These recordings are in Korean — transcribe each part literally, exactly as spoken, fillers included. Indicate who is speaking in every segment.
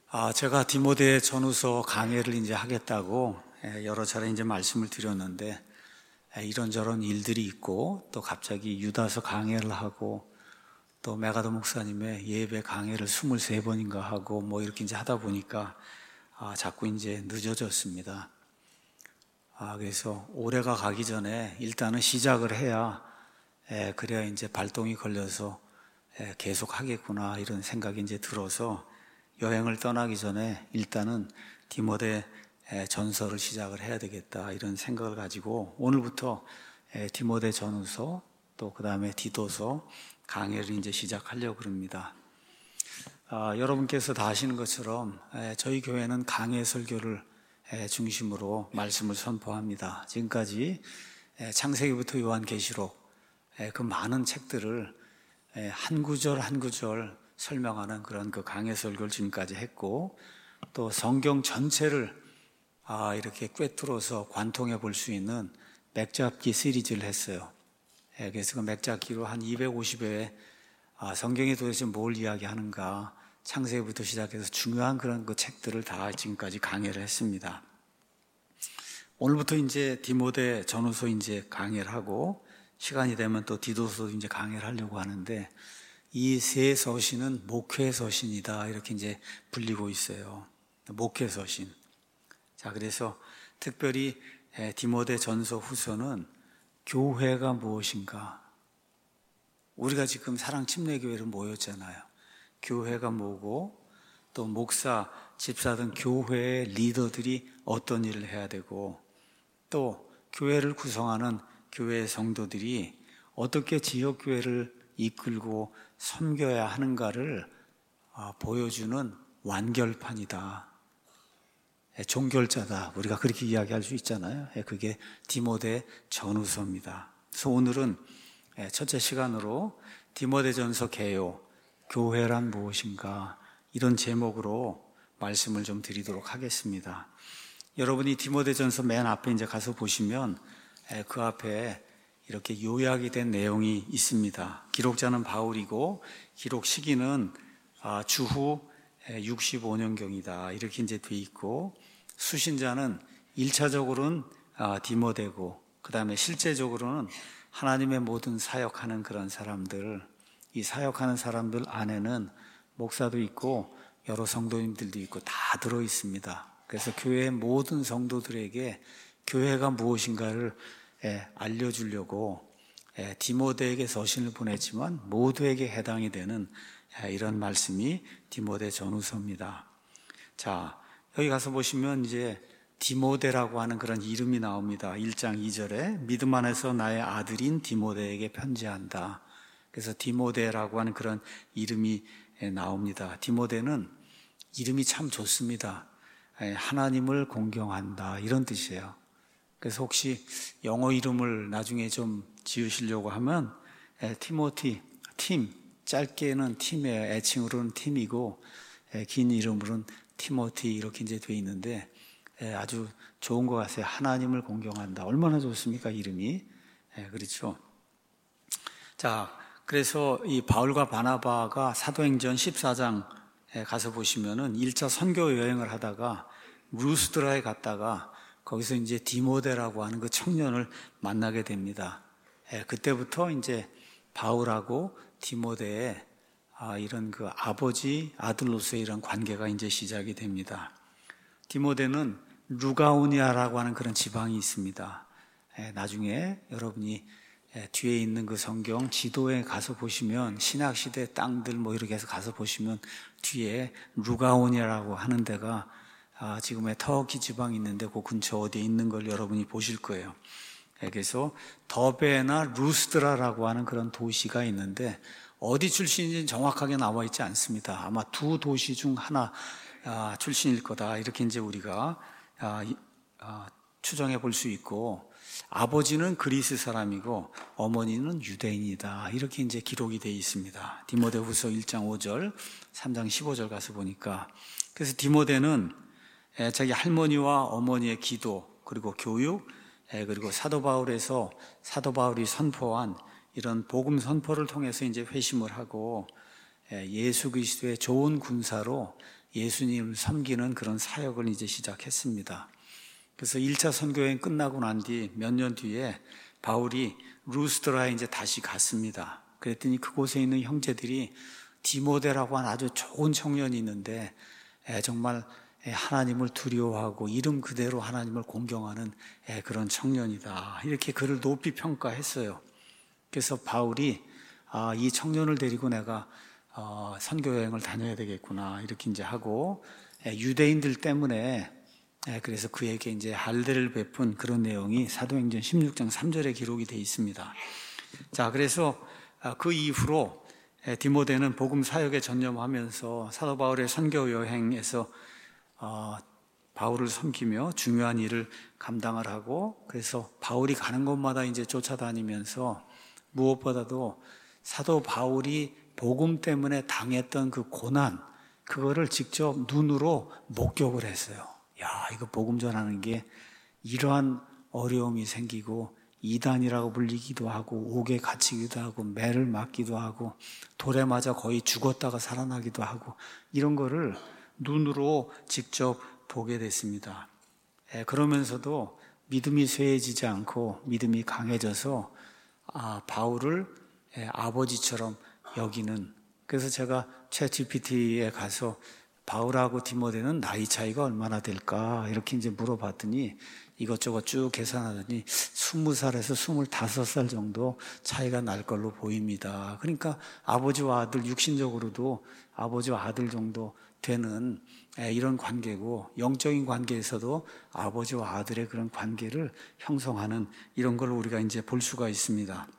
Speaker 1: 아, 제가 디모데 전후서 강해를 이제 하겠다고 여러 차례 이제 말씀을 드렸는데, 이런저런 일들이 있고, 또 갑자기 유다서 강해를 하고, 또 메가더 목사님의 예배 강해를 스물세 번인가 하고, 뭐 이렇게 이제 하다 보니까, 아, 자꾸 이제 늦어졌습니다. 아, 그래서 올해가 가기 전에 일단은 시작을 해야, 에, 그래야 이제 발동이 걸려서 에, 계속 하겠구나, 이런 생각이 이제 들어서, 여행을 떠나기 전에 일단은 디모데 전서를 시작을 해야 되겠다, 이런 생각을 가지고 오늘부터 디모데 전후서 또 그 다음에 디도서 강해를 이제 시작하려고 합니다. 아, 여러분께서 다 아시는 것처럼 저희 교회는 강해 설교를 중심으로 말씀을 선포합니다. 지금까지 창세기부터 요한계시록 그 많은 책들을 한 구절 한 구절 설명하는 그런 그 강해 설교를 지금까지 했고, 또 성경 전체를 아, 이렇게 꿰뚫어서 관통해 볼 수 있는 맥잡기 시리즈를 했어요. 예, 그래서 그 맥잡기로 한 이백오십 회 아, 성경이 도대체 뭘 이야기하는가, 창세기부터 시작해서 중요한 그런 그 책들을 다 지금까지 강해를 했습니다. 오늘부터 이제 디모데 전후서 이제 강해를 하고, 시간이 되면 또 디도서도 이제 강해를 하려고 하는데, 이 세 서신은 목회 서신이다, 이렇게 이제 불리고 있어요. 목회 서신. 자, 그래서 특별히 디모데 전서 후서는 교회가 무엇인가? 우리가 지금 사랑 침례교회로 모였잖아요. 교회가 뭐고, 또 목사, 집사 등 교회의 리더들이 어떤 일을 해야 되고, 또 교회를 구성하는 교회의 성도들이 어떻게 지역교회를 이끌고 섬겨야 하는가를 보여주는 완결판이다, 종결자다, 우리가 그렇게 이야기할 수 있잖아요. 그게 디모데 전후서입니다. 그래서 오늘은 첫째 시간으로 디모데전서 개요, 교회란 무엇인가, 이런 제목으로 말씀을 좀 드리도록 하겠습니다. 여러분이 디모데전서 맨 앞에 이제 가서 보시면 그 앞에 이렇게 요약이 된 내용이 있습니다. 기록자는 바울이고 기록 시기는 주후 육십오 년경이다, 이렇게 이제 돼 있고, 수신자는 일 차적으로는 디모데고, 그 다음에 실제적으로는 하나님의 모든 사역하는 그런 사람들, 이 사역하는 사람들 안에는 목사도 있고 여러 성도님들도 있고 다 들어 있습니다. 그래서 교회의 모든 성도들에게 교회가 무엇인가를 알려주려고 디모데에게 서신을 보냈지만 모두에게 해당이 되는 이런 말씀이 디모데 전후서입니다. 자, 여기 가서 보시면 이제 디모데라고 하는 그런 이름이 나옵니다. 일 장 이 절에 믿음 안에서 나의 아들인 디모데에게 편지한다. 그래서 디모데라고 하는 그런 이름이 나옵니다. 디모데는 이름이 참 좋습니다. 하나님을 공경한다, 이런 뜻이에요. 그래서 혹시 영어 이름을 나중에 좀 지으시려고 하면 티모티, 팀, 짧게는 팀이에요. 애칭으로는 팀이고 긴 이름으로는 티모티, 이렇게 이제 돼 있는데 아주 좋은 것 같아요. 하나님을 공경한다, 얼마나 좋습니까, 이름이. 그렇죠. 자, 그래서 이 바울과 바나바가 사도행전 십사 장에 가서 보시면은 일 차 선교 여행을 하다가 루스드라에 갔다가 거기서 이제 디모데라고 하는 그 청년을 만나게 됩니다. 예, 그때부터 이제 바울하고 디모데의 아, 이런 그 아버지, 아들로서의 이런 관계가 이제 시작이 됩니다. 디모데는 루가오니아라고 하는 그런 지방이 있습니다. 예, 나중에 여러분이 예, 뒤에 있는 그 성경 지도에 가서 보시면 신학시대 땅들 뭐 이렇게 해서 가서 보시면 뒤에 루가오니아라고 하는 데가 아, 지금의 터키 지방이 있는데 그 근처 어디에 있는 걸 여러분이 보실 거예요. 그래서 더베나 루스드라라고 하는 그런 도시가 있는데 어디 출신인지는 정확하게 나와 있지 않습니다. 아마 두 도시 중 하나 아, 출신일 거다, 이렇게 이제 우리가 아, 아, 추정해 볼 수 있고, 아버지는 그리스 사람이고 어머니는 유대인이다, 이렇게 이제 기록이 되어 있습니다. 디모데후서 일 장 오 절, 삼 장 십오 절 가서 보니까. 그래서 디모데는 자기 할머니와 어머니의 기도, 그리고 교육, 그리고 사도 바울에서 사도 바울이 선포한 이런 복음 선포를 통해서 이제 회심을 하고 예수 그리스도의 좋은 군사로 예수님을 섬기는 그런 사역을 이제 시작했습니다. 그래서 일 차 선교여행 끝나고 난 뒤 몇 년 뒤에 바울이 루스드라에 이제 다시 갔습니다. 그랬더니 그곳에 있는 형제들이 디모데라고 하는 아주 좋은 청년이 있는데 정말 하나님을 두려워하고 이름 그대로 하나님을 공경하는 그런 청년이다, 이렇게 그를 높이 평가했어요. 그래서 바울이 아, 이 청년을 데리고 내가 어, 선교여행을 다녀야 되겠구나, 이렇게 이제 하고 유대인들 때문에 그래서 그에게 이제 할례를 베푼 그런 내용이 사도행전 십육 장 삼 절에 기록이 되어 있습니다. 자, 그래서 그 이후로 디모데는 복음 사역에 전념하면서 사도 바울의 선교 여행에서 어, 바울을 섬기며 중요한 일을 감당을 하고, 그래서 바울이 가는 곳마다 이제 쫓아다니면서 무엇보다도 사도 바울이 복음 때문에 당했던 그 고난, 그거를 직접 눈으로 목격을 했어요. 야, 이거 복음 전하는 게 이러한 어려움이 생기고 이단이라고 불리기도 하고 옥에 갇히기도 하고 매를 맞기도 하고 돌에 맞아 거의 죽었다가 살아나기도 하고, 이런 거를 눈으로 직접 보게 됐습니다. 그러면서도 믿음이 쇠해지지 않고 믿음이 강해져서 아, 바울을 아버지처럼 여기는, 그래서 제가 챗지피티에 가서 바울하고 디모데는 나이 차이가 얼마나 될까 이렇게 이제 물어봤더니 이것저것 쭉 계산하더니 스무 살에서 스물다섯 살 정도 차이가 날 걸로 보입니다. 그러니까 아버지와 아들, 육신적으로도 아버지와 아들 정도 되는 이런 관계고, 영적인 관계에서도 아버지와 아들의 그런 관계를 형성하는 이런 걸 우리가 이제 볼 수가 있습니다.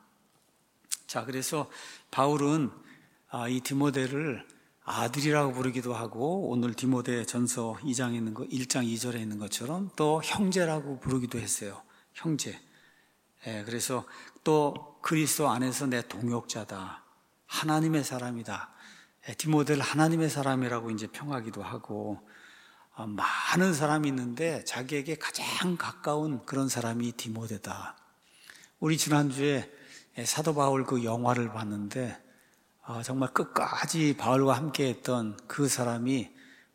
Speaker 1: 자, 그래서 바울은 이 디모데를 아들이라고 부르기도 하고, 오늘 디모데 전서 이 장에 있는 거, 일 장 이 절에 있는 것처럼 또 형제라고 부르기도 했어요. 형제. 예, 그래서 또 그리스도 안에서 내 동역자다, 하나님의 사람이다. 예, 디모데를 하나님의 사람이라고 이제 평하기도 하고, 어, 많은 사람이 있는데 자기에게 가장 가까운 그런 사람이 디모데다. 우리 지난주에 사도 바울 그 영화를 봤는데 아, 정말 끝까지 바울과 함께 했던 그 사람이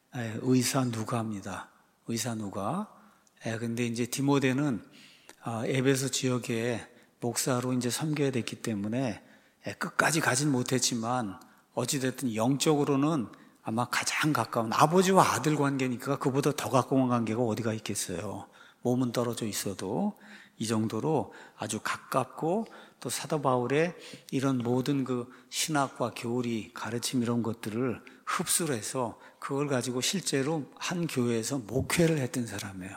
Speaker 1: 의사 누가입니다. 의사 누가. 근데 이제 디모데는 에베소 지역에 목사로 이제 섬겨야 됐기 때문에 끝까지 가진 못했지만 어찌됐든 영적으로는 아마 가장 가까운, 아버지와 아들 관계니까 그보다 더 가까운 관계가 어디가 있겠어요. 몸은 떨어져 있어도 이 정도로 아주 가깝고, 또 사도 바울의 이런 모든 그 신학과 교리, 가르침 이런 것들을 흡수를 해서 그걸 가지고 실제로 한 교회에서 목회를 했던 사람이에요.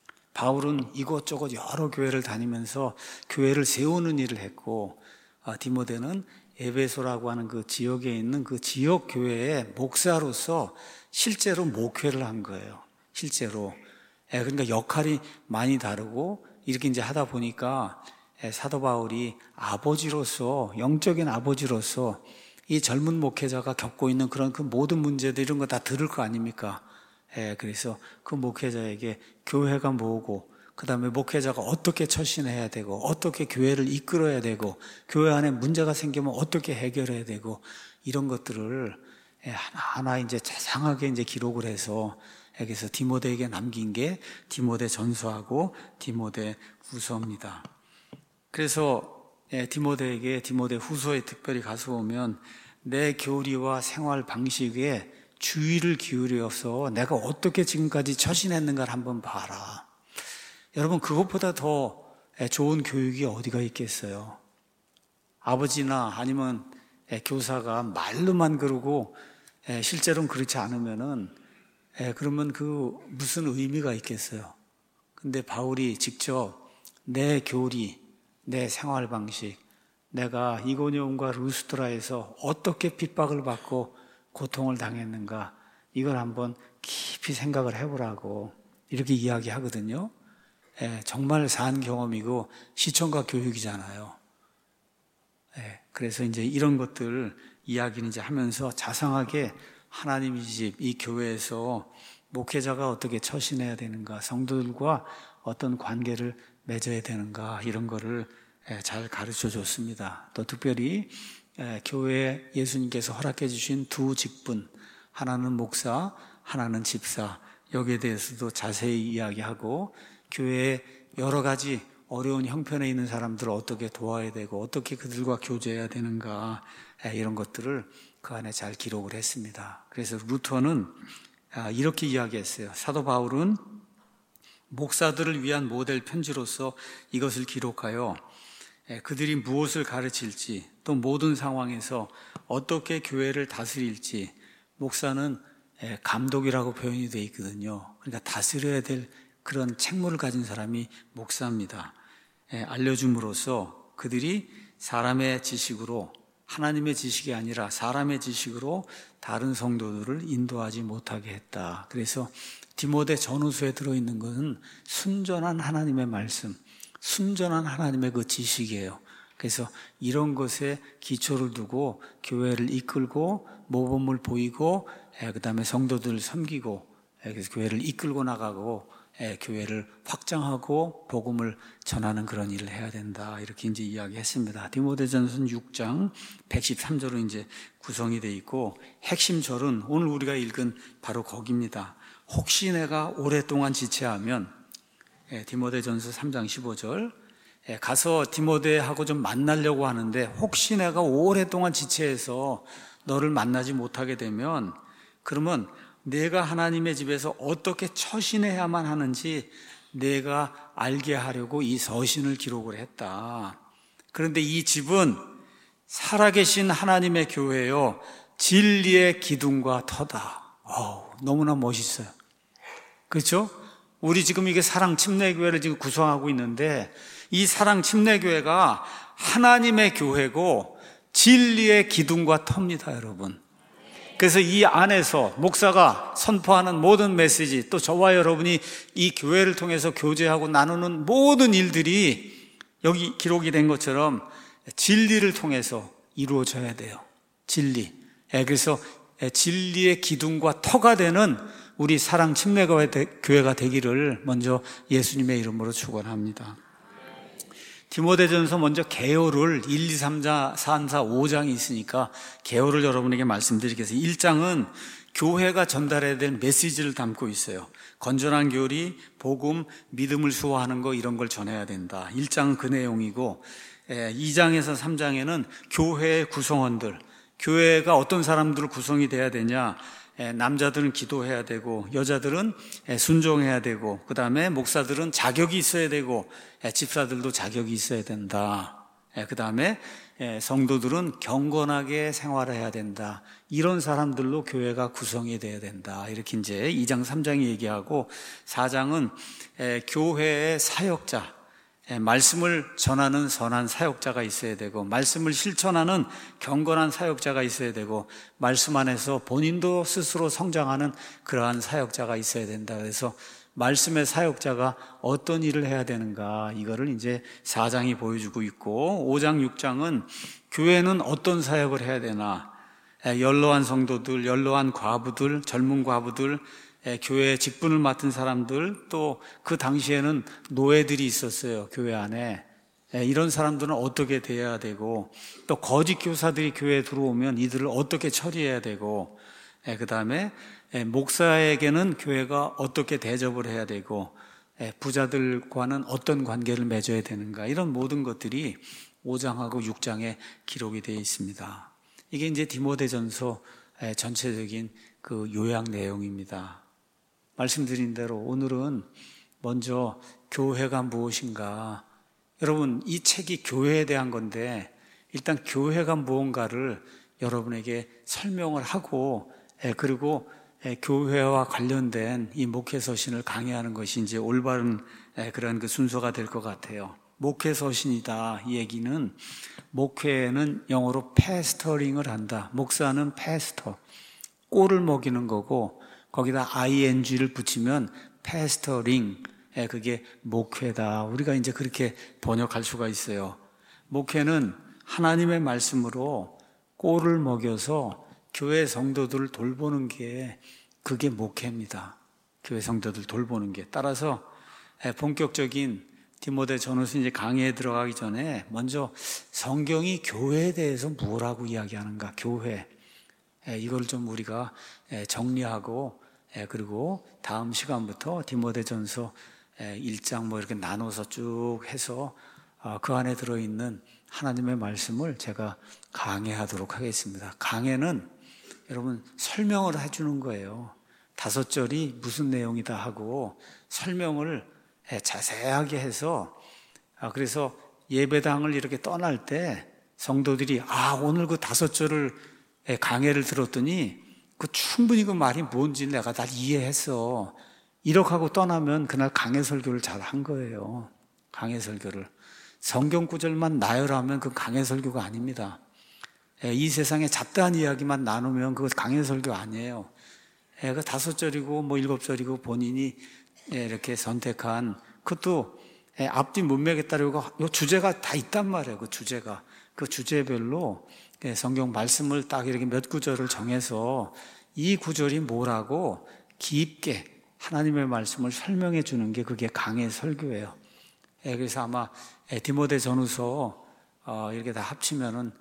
Speaker 1: 바울은 이곳저곳 여러 교회를 다니면서 교회를 세우는 일을 했고, 디모데는 에베소라고 하는 그 지역에 있는 그 지역 교회의 목사로서 실제로 목회를 한 거예요. 실제로. 그러니까 역할이 많이 다르고, 이렇게 이제 하다 보니까 사도 바울이 아버지로서, 영적인 아버지로서 이 젊은 목회자가 겪고 있는 그런 그 모든 문제들 이런 거 다 들을 거 아닙니까? 예, 그래서 그 목회자에게 교회가 뭐고, 그 다음에 목회자가 어떻게 처신해야 되고, 어떻게 교회를 이끌어야 되고, 교회 안에 문제가 생기면 어떻게 해결해야 되고, 이런 것들을 하나하나 이제 자상하게 이제 기록을 해서 여기서 디모데에게 남긴 게 디모데 전서하고 디모데 후서입니다. 그래서 디모데에게 디모데 후서에 특별히 가서 보면 내 교리와 생활 방식에 주의를 기울여서 내가 어떻게 지금까지 처신했는가를 한번 봐라. 여러분, 그것보다 더 좋은 교육이 어디가 있겠어요? 아버지나 아니면 교사가 말로만 그러고 실제로는 그렇지 않으면은 그러면 그 무슨 의미가 있겠어요? 근데 바울이 직접 내 교리, 내 생활 방식, 내가 이고니온과 루스드라에서 어떻게 핍박을 받고 고통을 당했는가, 이걸 한번 깊이 생각을 해보라고 이렇게 이야기하거든요. 예, 정말 산 경험이고 시청과 교육이잖아요. 예, 그래서 이제 이런 것들 이야기는 이제 하면서 자상하게 하나님의 집, 이 교회에서 목회자가 어떻게 처신해야 되는가, 성도들과 어떤 관계를 맺어야 되는가, 이런 거를 잘 가르쳐 줬습니다. 또 특별히 교회에 예수님께서 허락해 주신 두 직분, 하나는 목사, 하나는 집사, 여기에 대해서도 자세히 이야기하고 교회에 여러 가지 어려운 형편에 있는 사람들을 어떻게 도와야 되고 어떻게 그들과 교제해야 되는가, 이런 것들을 그 안에 잘 기록을 했습니다. 그래서 루터는 이렇게 이야기했어요. 사도 바울은 목사들을 위한 모델 편지로서 이것을 기록하여 그들이 무엇을 가르칠지, 또 모든 상황에서 어떻게 교회를 다스릴지, 목사는 감독이라고 표현이 되어 있거든요. 그러니까 다스려야 될 그런 책무를 가진 사람이 목사입니다. 알려줌으로써 그들이 사람의 지식으로, 하나님의 지식이 아니라 사람의 지식으로 다른 성도들을 인도하지 못하게 했다. 그래서 디모데 전후서에 들어있는 것은 순전한 하나님의 말씀, 순전한 하나님의 그 지식이에요. 그래서 이런 것에 기초를 두고 교회를 이끌고 모범을 보이고, 그 다음에 성도들을 섬기고, 그래서 교회를 이끌고 나가고 교회를 확장하고 복음을 전하는 그런 일을 해야 된다, 이렇게 이제 이야기했습니다. 디모데전서 육 장 백십삼 절로 이제 구성이 되어 있고, 핵심 절은 오늘 우리가 읽은 바로 거기입니다. 혹시 내가 오랫동안 지체하면, 디모데전서 삼 장 십오 절, 가서 디모데하고 좀 만나려고 하는데 혹시 내가 오랫동안 지체해서 너를 만나지 못하게 되면, 그러면 내가 하나님의 집에서 어떻게 처신해야만 하는지 내가 알게 하려고 이 서신을 기록을 했다. 그런데 이 집은 살아계신 하나님의 교회요, 진리의 기둥과 터다. 어우, 너무나 멋있어요. 그렇죠? 우리 지금 이게 사랑 침례교회를 지금 구성하고 있는데, 이 사랑 침례교회가 하나님의 교회고 진리의 기둥과 터입니다, 여러분. 그래서 이 안에서 목사가 선포하는 모든 메시지, 또 저와 여러분이 이 교회를 통해서 교제하고 나누는 모든 일들이 여기 기록이 된 것처럼 진리를 통해서 이루어져야 돼요. 진리. 그래서 진리의 기둥과 터가 되는 우리 사랑 침례교회가 되기를 먼저 예수님의 이름으로 축원합니다. 디모데전서 먼저 개요를 일, 이, 삼, 사, 사, 오 장이 있으니까 개요를 여러분에게 말씀드리겠습니다. 일 장은 교회가 전달해야 될 메시지를 담고 있어요. 건전한 교리, 복음, 믿음을 수호하는 거, 이런 걸 전해야 된다. 일 장은 그 내용이고, 이 장에서 삼 장에는 교회의 구성원들, 교회가 어떤 사람들 구성이 돼야 되냐, 남자들은 기도해야 되고 여자들은 순종해야 되고, 그 다음에 목사들은 자격이 있어야 되고 집사들도 자격이 있어야 된다. 그 다음에 성도들은 경건하게 생활해야 된다. 이런 사람들로 교회가 구성이 돼야 된다. 이렇게 이제 이 장 삼 장이 얘기하고, 사 장은 교회의 사역자, 말씀을 전하는 선한 사역자가 있어야 되고, 말씀을 실천하는 경건한 사역자가 있어야 되고, 말씀 안에서 본인도 스스로 성장하는 그러한 사역자가 있어야 된다. 그래서 말씀의 사역자가 어떤 일을 해야 되는가, 이거를 이제 사 장이 보여주고 있고, 오 장, 육 장은 교회는 어떤 사역을 해야 되나, 연로한 성도들, 연로한 과부들, 젊은 과부들, 교회의 직분을 맡은 사람들, 또 그 당시에는 노예들이 있었어요, 교회 안에. 이런 사람들은 어떻게 대해야 되고, 또 거짓 교사들이 교회에 들어오면 이들을 어떻게 처리해야 되고, 그 다음에 목사에게는 교회가 어떻게 대접을 해야 되고, 부자들과는 어떤 관계를 맺어야 되는가, 이런 모든 것들이 오 장하고 육 장에 기록이 되어 있습니다. 이게 이제 디모데전서 전체적인 그 요약 내용입니다. 말씀드린 대로 오늘은 먼저 교회가 무엇인가, 여러분 이 책이 교회에 대한 건데 일단 교회가 무언가를 여러분에게 설명을 하고, 그리고 교회와 관련된 이 목회서신을 강의하는 것이 이제 올바른 그런 그 순서가 될 것 같아요. 목회서신이다, 이 얘기는 목회는 영어로 패스터링을 한다. 목사는 패스터, 꼴을 먹이는 거고, 거기다 아이엔지를 붙이면 패스터링, 그게 목회다. 우리가 이제 그렇게 번역할 수가 있어요. 목회는 하나님의 말씀으로 꼴을 먹여서 교회 성도들을 돌보는 게, 그게 목회입니다. 교회 성도들 돌보는 게. 따라서 본격적인 디모데 전후서 이제 강의에 들어가기 전에 먼저 성경이 교회에 대해서 뭐라고 이야기하는가, 교회, 이걸 좀 우리가 정리하고 그리고 다음 시간부터 디모데전서 일 장 뭐 이렇게 나눠서 쭉 해서 그 안에 들어있는 하나님의 말씀을 제가 강해하도록 하겠습니다. 강해는 여러분 설명을 해주는 거예요. 다섯 절이 무슨 내용이다 하고 설명을 자세하게 해서, 그래서 예배당을 이렇게 떠날 때 성도들이 아 오늘 그 다섯 절을 강해를 들었더니 그 충분히 그 말이 뭔지 내가 다 이해했어, 이렇게 하고 떠나면 그날 강해 설교를 잘 한 거예요. 강해 설교를 성경 구절만 나열하면 그 강해 설교가 아닙니다. 이 세상에 잡다한 이야기만 나누면 그거 강해 설교 아니에요. 그 다섯 절이고 뭐 일곱 절이고 본인이 이렇게 선택한 그것도 앞뒤 문맥에 따르고 이 주제가 다 있단 말이에요. 그 주제가 그 주제별로 성경 말씀을 딱 이렇게 몇 구절을 정해서 이 구절이 뭐라고 깊게 하나님의 말씀을 설명해 주는 게 그게 강해 설교예요. 그래서 아마 디모데 전후서 이렇게 다 합치면은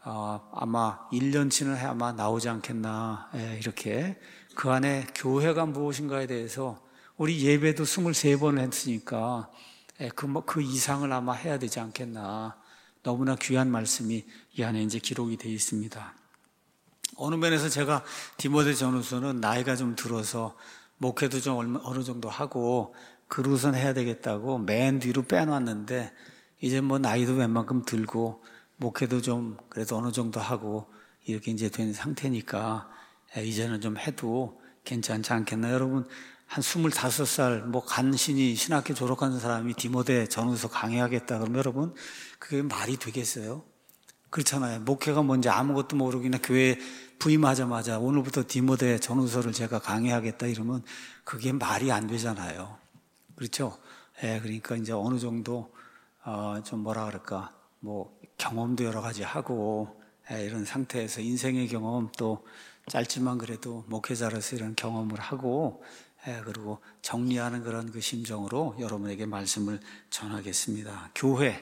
Speaker 1: 아마 일 년치는 아마 나오지 않겠나, 이렇게 그 안에 교회가 무엇인가에 대해서 우리 예배도 스물세 번을 했으니까 그, 그 이상을 아마 해야 되지 않겠나. 너무나 귀한 말씀이 이 안에 이제 기록이 되어 있습니다. 어느 면에서 제가 디모데 전후서는 나이가 좀 들어서 목회도 좀 어느 정도 하고 그러고선 해야 되겠다고 맨 뒤로 빼놨는데, 이제 뭐 나이도 웬만큼 들고 목회도 좀 그래도 어느 정도 하고 이렇게 이제 된 상태니까 이제는 좀 해도 괜찮지 않겠나. 여러분 한 스물다섯 살 뭐 간신히 신학교 졸업한 사람이 디모데 전후서 강의하겠다 그러면 여러분 그게 말이 되겠어요? 그렇잖아요. 목회가 뭔지 아무것도 모르고 그냥 교회 부임하자마자 오늘부터 디모데 전후서를 제가 강의하겠다 이러면 그게 말이 안 되잖아요. 그렇죠? 예, 그러니까 이제 어느 정도 어, 좀 뭐라 그럴까 뭐 경험도 여러 가지 하고 예, 이런 상태에서 인생의 경험 또 짧지만 그래도 목회자로서 이런 경험을 하고 예, 그리고 정리하는 그런 그 심정으로 여러분에게 말씀을 전하겠습니다. 교회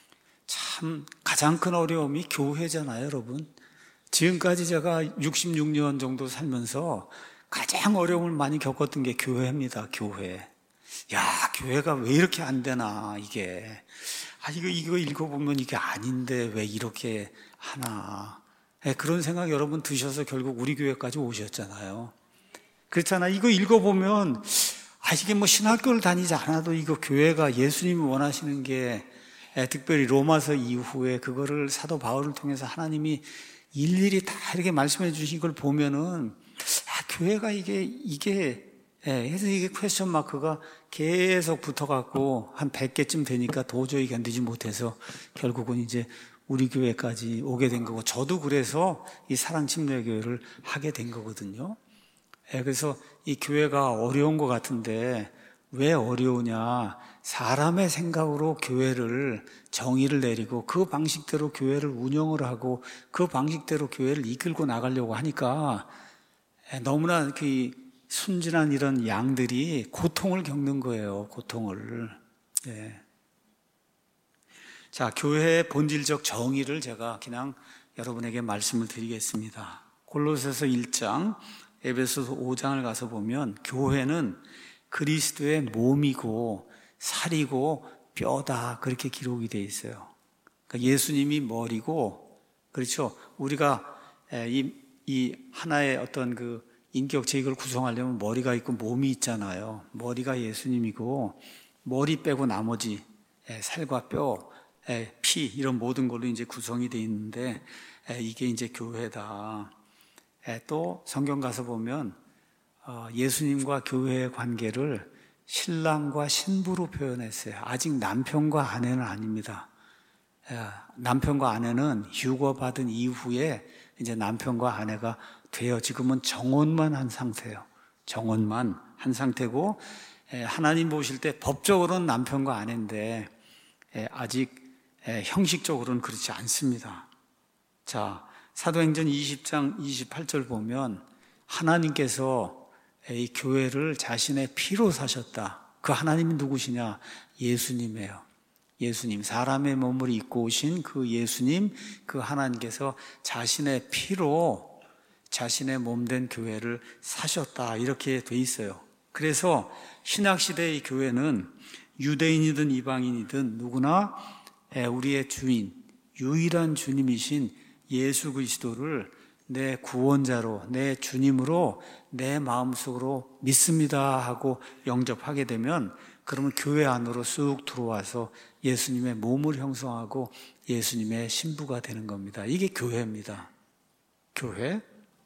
Speaker 1: 참 가장 큰 어려움이 교회잖아요, 여러분. 지금까지 제가 육십육 년 정도 살면서 가장 어려움을 많이 겪었던 게 교회입니다. 교회. 야, 교회가 왜 이렇게 안 되나 이게. 아, 이거 이거 읽어보면 이게 아닌데 왜 이렇게 하나. 네, 그런 생각 여러분 드셔서 결국 우리 교회까지 오셨잖아요. 그렇잖아. 이거 읽어보면 아, 이게 뭐 신학교를 다니지 않아도 이거 교회가 예수님이 원하시는 게, 특별히 로마서 이후에 그거를 사도 바울을 통해서 하나님이 일일이 다 이렇게 말씀해 주신 걸 보면은 아, 교회가 이게 이게 해서 이게 퀘스천 마크가 계속 붙어갖고 한 백 개쯤 되니까 도저히 견디지 못해서 결국은 이제 우리 교회까지 오게 된 거고, 저도 그래서 이 사랑침례교회를 하게 된 거거든요. 그래서 이 교회가 어려운 것 같은데 왜 어려우냐? 사람의 생각으로 교회를 정의를 내리고 그 방식대로 교회를 운영을 하고 그 방식대로 교회를 이끌고 나가려고 하니까 너무나 그 순진한 이런 양들이 고통을 겪는 거예요. 고통을. 네. 자, 교회의 본질적 정의를 제가 그냥 여러분에게 말씀을 드리겠습니다. 골로새서 일 장, 에베소서 오 장을 가서 보면 교회는 그리스도의 몸이고 살이고 뼈다, 그렇게 기록이 되어 있어요. 그러니까 예수님이 머리고, 그렇죠. 우리가 이, 이 하나의 어떤 그 인격체 이걸 구성하려면 머리가 있고 몸이 있잖아요. 머리가 예수님이고 머리 빼고 나머지 살과 뼈, 피 이런 모든 걸로 이제 구성이 되어 있는데 이게 이제 교회다. 또 성경 가서 보면 예수님과 교회의 관계를 신랑과 신부로 표현했어요. 아직 남편과 아내는 아닙니다. 남편과 아내는 휴거받은 이후에 이제 남편과 아내가 되어 지금은 정혼만 한 상태예요. 정혼만 한 상태고, 하나님 보실 때 법적으로는 남편과 아내인데 아직 형식적으로는 그렇지 않습니다. 자, 사도행전 이십 장 이십팔 절 보면 하나님께서 이 교회를 자신의 피로 사셨다. 그 하나님이 누구시냐? 예수님이에요. 예수님, 사람의 몸을 입고 오신 그 예수님, 그 하나님께서 자신의 피로 자신의 몸된 교회를 사셨다 이렇게 돼 있어요. 그래서 신약시대의 교회는 유대인이든 이방인이든 누구나 우리의 주인, 유일한 주님이신 예수 그리스도를 내 구원자로, 내 주님으로 내 마음속으로 믿습니다 하고 영접하게 되면 그러면 교회 안으로 쑥 들어와서 예수님의 몸을 형성하고 예수님의 신부가 되는 겁니다. 이게 교회입니다. 교회.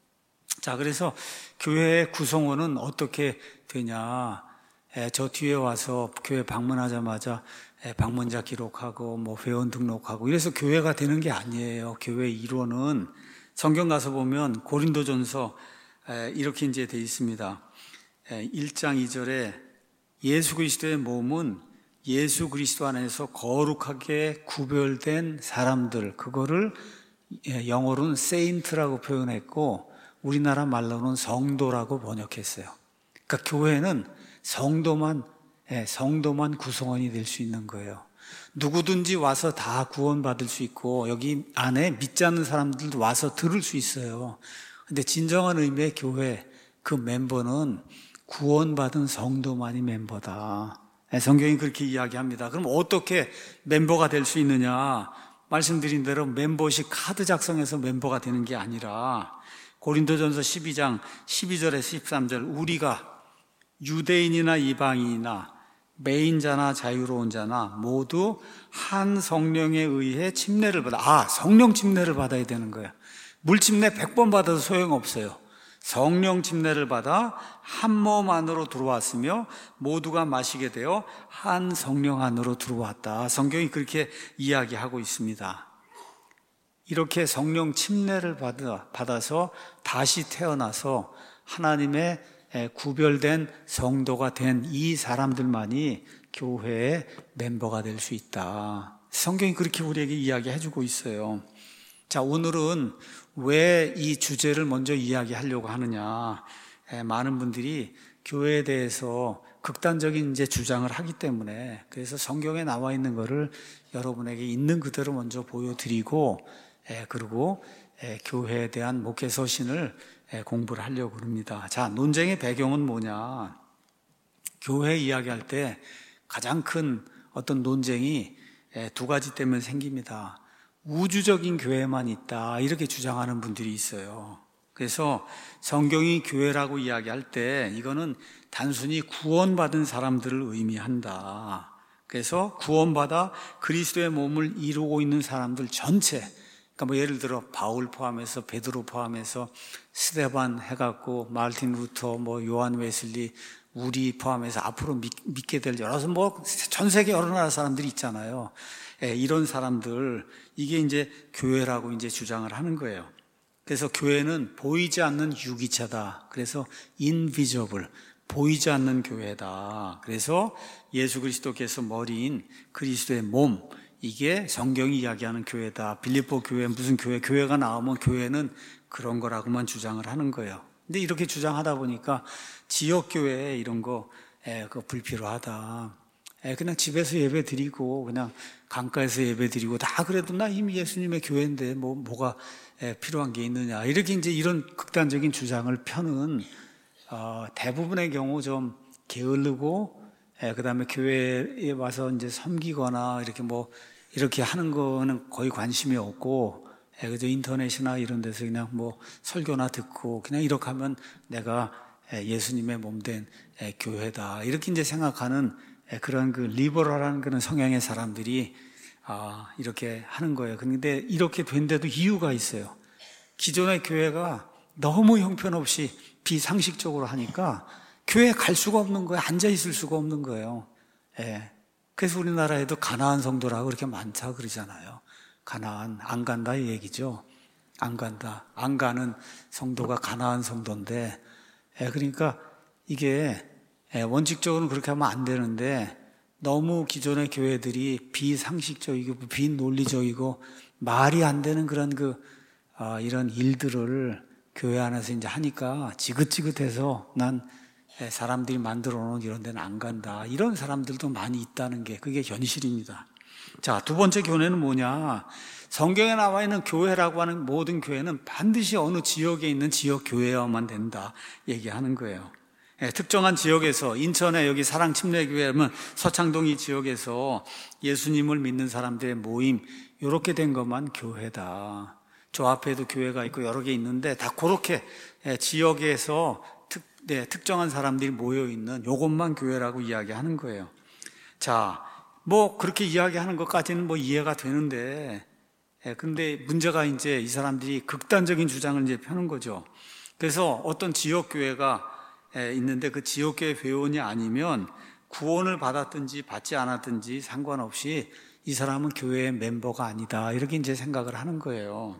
Speaker 1: 자, 그래서 교회의 구성원은 어떻게 되냐? 에, 저 뒤에 와서 교회 방문하자마자 에, 방문자 기록하고 뭐 회원 등록하고 이래서 교회가 되는 게 아니에요. 교회 일원은 성경 가서 보면 고린도전서 에, 이렇게 이제 돼 있습니다. 에, 일 장 이 절에 예수 그리스도의 몸은 예수 그리스도 안에서 거룩하게 구별된 사람들, 그거를 영어로는 세인트라고 표현했고 우리나라 말로는 성도라고 번역했어요. 그러니까 교회는 성도만, 성도만 구성원이 될 수 있는 거예요. 누구든지 와서 다 구원받을 수 있고 여기 안에 믿지 않는 사람들도 와서 들을 수 있어요. 근데 진정한 의미의 교회, 그 멤버는 구원받은 성도만이 멤버다. 성경이 그렇게 이야기합니다. 그럼 어떻게 멤버가 될 수 있느냐? 말씀드린 대로 멤버십 카드 작성해서 멤버가 되는 게 아니라 고린도전서 십이 장 십이 절에서 십삼 절 우리가 유대인이나 이방인이나 매인자나 자유로운 자나 모두 한 성령에 의해 침례를 받아. 아, 성령 침례를 받아야 되는 거야. 물 침례 백 번 받아도 소용없어요. 성령 침례를 받아 한 몸 안으로 들어왔으며 모두가 마시게 되어 한 성령 안으로 들어왔다. 성경이 그렇게 이야기하고 있습니다. 이렇게 성령 침례를 받아, 받아서 다시 태어나서 하나님의 구별된 성도가 된 이 사람들만이 교회의 멤버가 될 수 있다. 성경이 그렇게 우리에게 이야기해주고 있어요. 자, 오늘은 왜 이 주제를 먼저 이야기하려고 하느냐? 많은 분들이 교회에 대해서 극단적인 이제 주장을 하기 때문에 그래서 성경에 나와 있는 것을 여러분에게 있는 그대로 먼저 보여드리고 그리고 교회에 대한 목회 서신을 공부를 하려고 합니다. 자, 논쟁의 배경은 뭐냐? 교회 이야기할 때 가장 큰 어떤 논쟁이 두 가지 때문에 생깁니다. 우주적인 교회만 있다 이렇게 주장하는 분들이 있어요. 그래서 성경이 교회라고 이야기할 때 이거는 단순히 구원받은 사람들을 의미한다. 그래서 구원받아 그리스도의 몸을 이루고 있는 사람들 전체, 그러니까 뭐 예를 들어 바울 포함해서 베드로 포함해서 스데반 해갖고 마르틴 루터, 뭐 요한 웨슬리, 우리 포함해서 앞으로 믿, 믿게 될 여러 뭐 전 세계 여러 나라 사람들이 있잖아요. 예, 이런 사람들 이게 이제 교회라고 이제 주장을 하는 거예요. 그래서 교회는 보이지 않는 유기체다. 그래서 invisible, 보이지 않는 교회다. 그래서 예수 그리스도께서 머리인 그리스도의 몸, 이게 성경이 이야기하는 교회다. 빌립보 교회 무슨 교회, 교회가 나오면 교회는 그런 거라고만 주장을 하는 거예요. 근데 이렇게 주장하다 보니까 지역교회 이런 거, 에, 그거 불필요하다. 에, 그냥 집에서 예배 드리고, 그냥 강가에서 예배 드리고, 다 그래도 나 이미 예수님의 교회인데, 뭐, 뭐가 에, 필요한 게 있느냐. 이렇게 이제 이런 극단적인 주장을 펴는, 어, 대부분의 경우 좀 게으르고, 그 다음에 교회에 와서 이제 섬기거나, 이렇게 뭐, 이렇게 하는 거는 거의 관심이 없고, 예, 그저 인터넷이나 이런 데서 그냥 뭐 설교나 듣고 그냥 이렇게 하면 내가 예수님의 몸된 교회다. 이렇게 이제 생각하는 그런 그 리버럴한 그런 성향의 사람들이 아, 이렇게 하는 거예요. 그런데 이렇게 된 데도 이유가 있어요. 기존의 교회가 너무 형편없이 비상식적으로 하니까 교회에 갈 수가 없는 거예요. 앉아 있을 수가 없는 거예요. 예. 그래서 우리나라에도 가나안 성도라고 그렇게 많다 그러잖아요. 가나안, 안 간다 이 얘기죠. 안 간다. 안 가는 성도가 가나안 성도인데, 예, 그러니까 이게 예, 원칙적으로는 그렇게 하면 안 되는데 너무 기존의 교회들이 비상식적이고 비논리적이고 말이 안 되는 그런 그 아, 이런 일들을 교회 안에서 이제 하니까 지긋지긋해서 난 예, 사람들이 만들어 놓은 이런 데는 안 간다. 이런 사람들도 많이 있다는 게 그게 현실입니다. 자, 두 번째 교훈은 뭐냐? 성경에 나와 있는 교회라고 하는 모든 교회는 반드시 어느 지역에 있는 지역 교회여만 된다 얘기하는 거예요. 예, 특정한 지역에서, 인천에 여기 사랑침례교회면 서창동 이 지역에서 예수님을 믿는 사람들의 모임, 이렇게 된 것만 교회다. 저 앞에도 교회가 있고 여러 개 있는데 다 그렇게 지역에서 특, 네, 특정한 사람들이 모여있는 요것만 교회라고 이야기하는 거예요. 자, 뭐 그렇게 이야기하는 것까지는 뭐 이해가 되는데, 예, 근데 문제가 이제 이 사람들이 극단적인 주장을 이제 펴는 거죠. 그래서 어떤 지역교회가 있는데 그 지역교회 회원이 아니면 구원을 받았든지 받지 않았든지 상관없이 이 사람은 교회의 멤버가 아니다. 이렇게 이제 생각을 하는 거예요.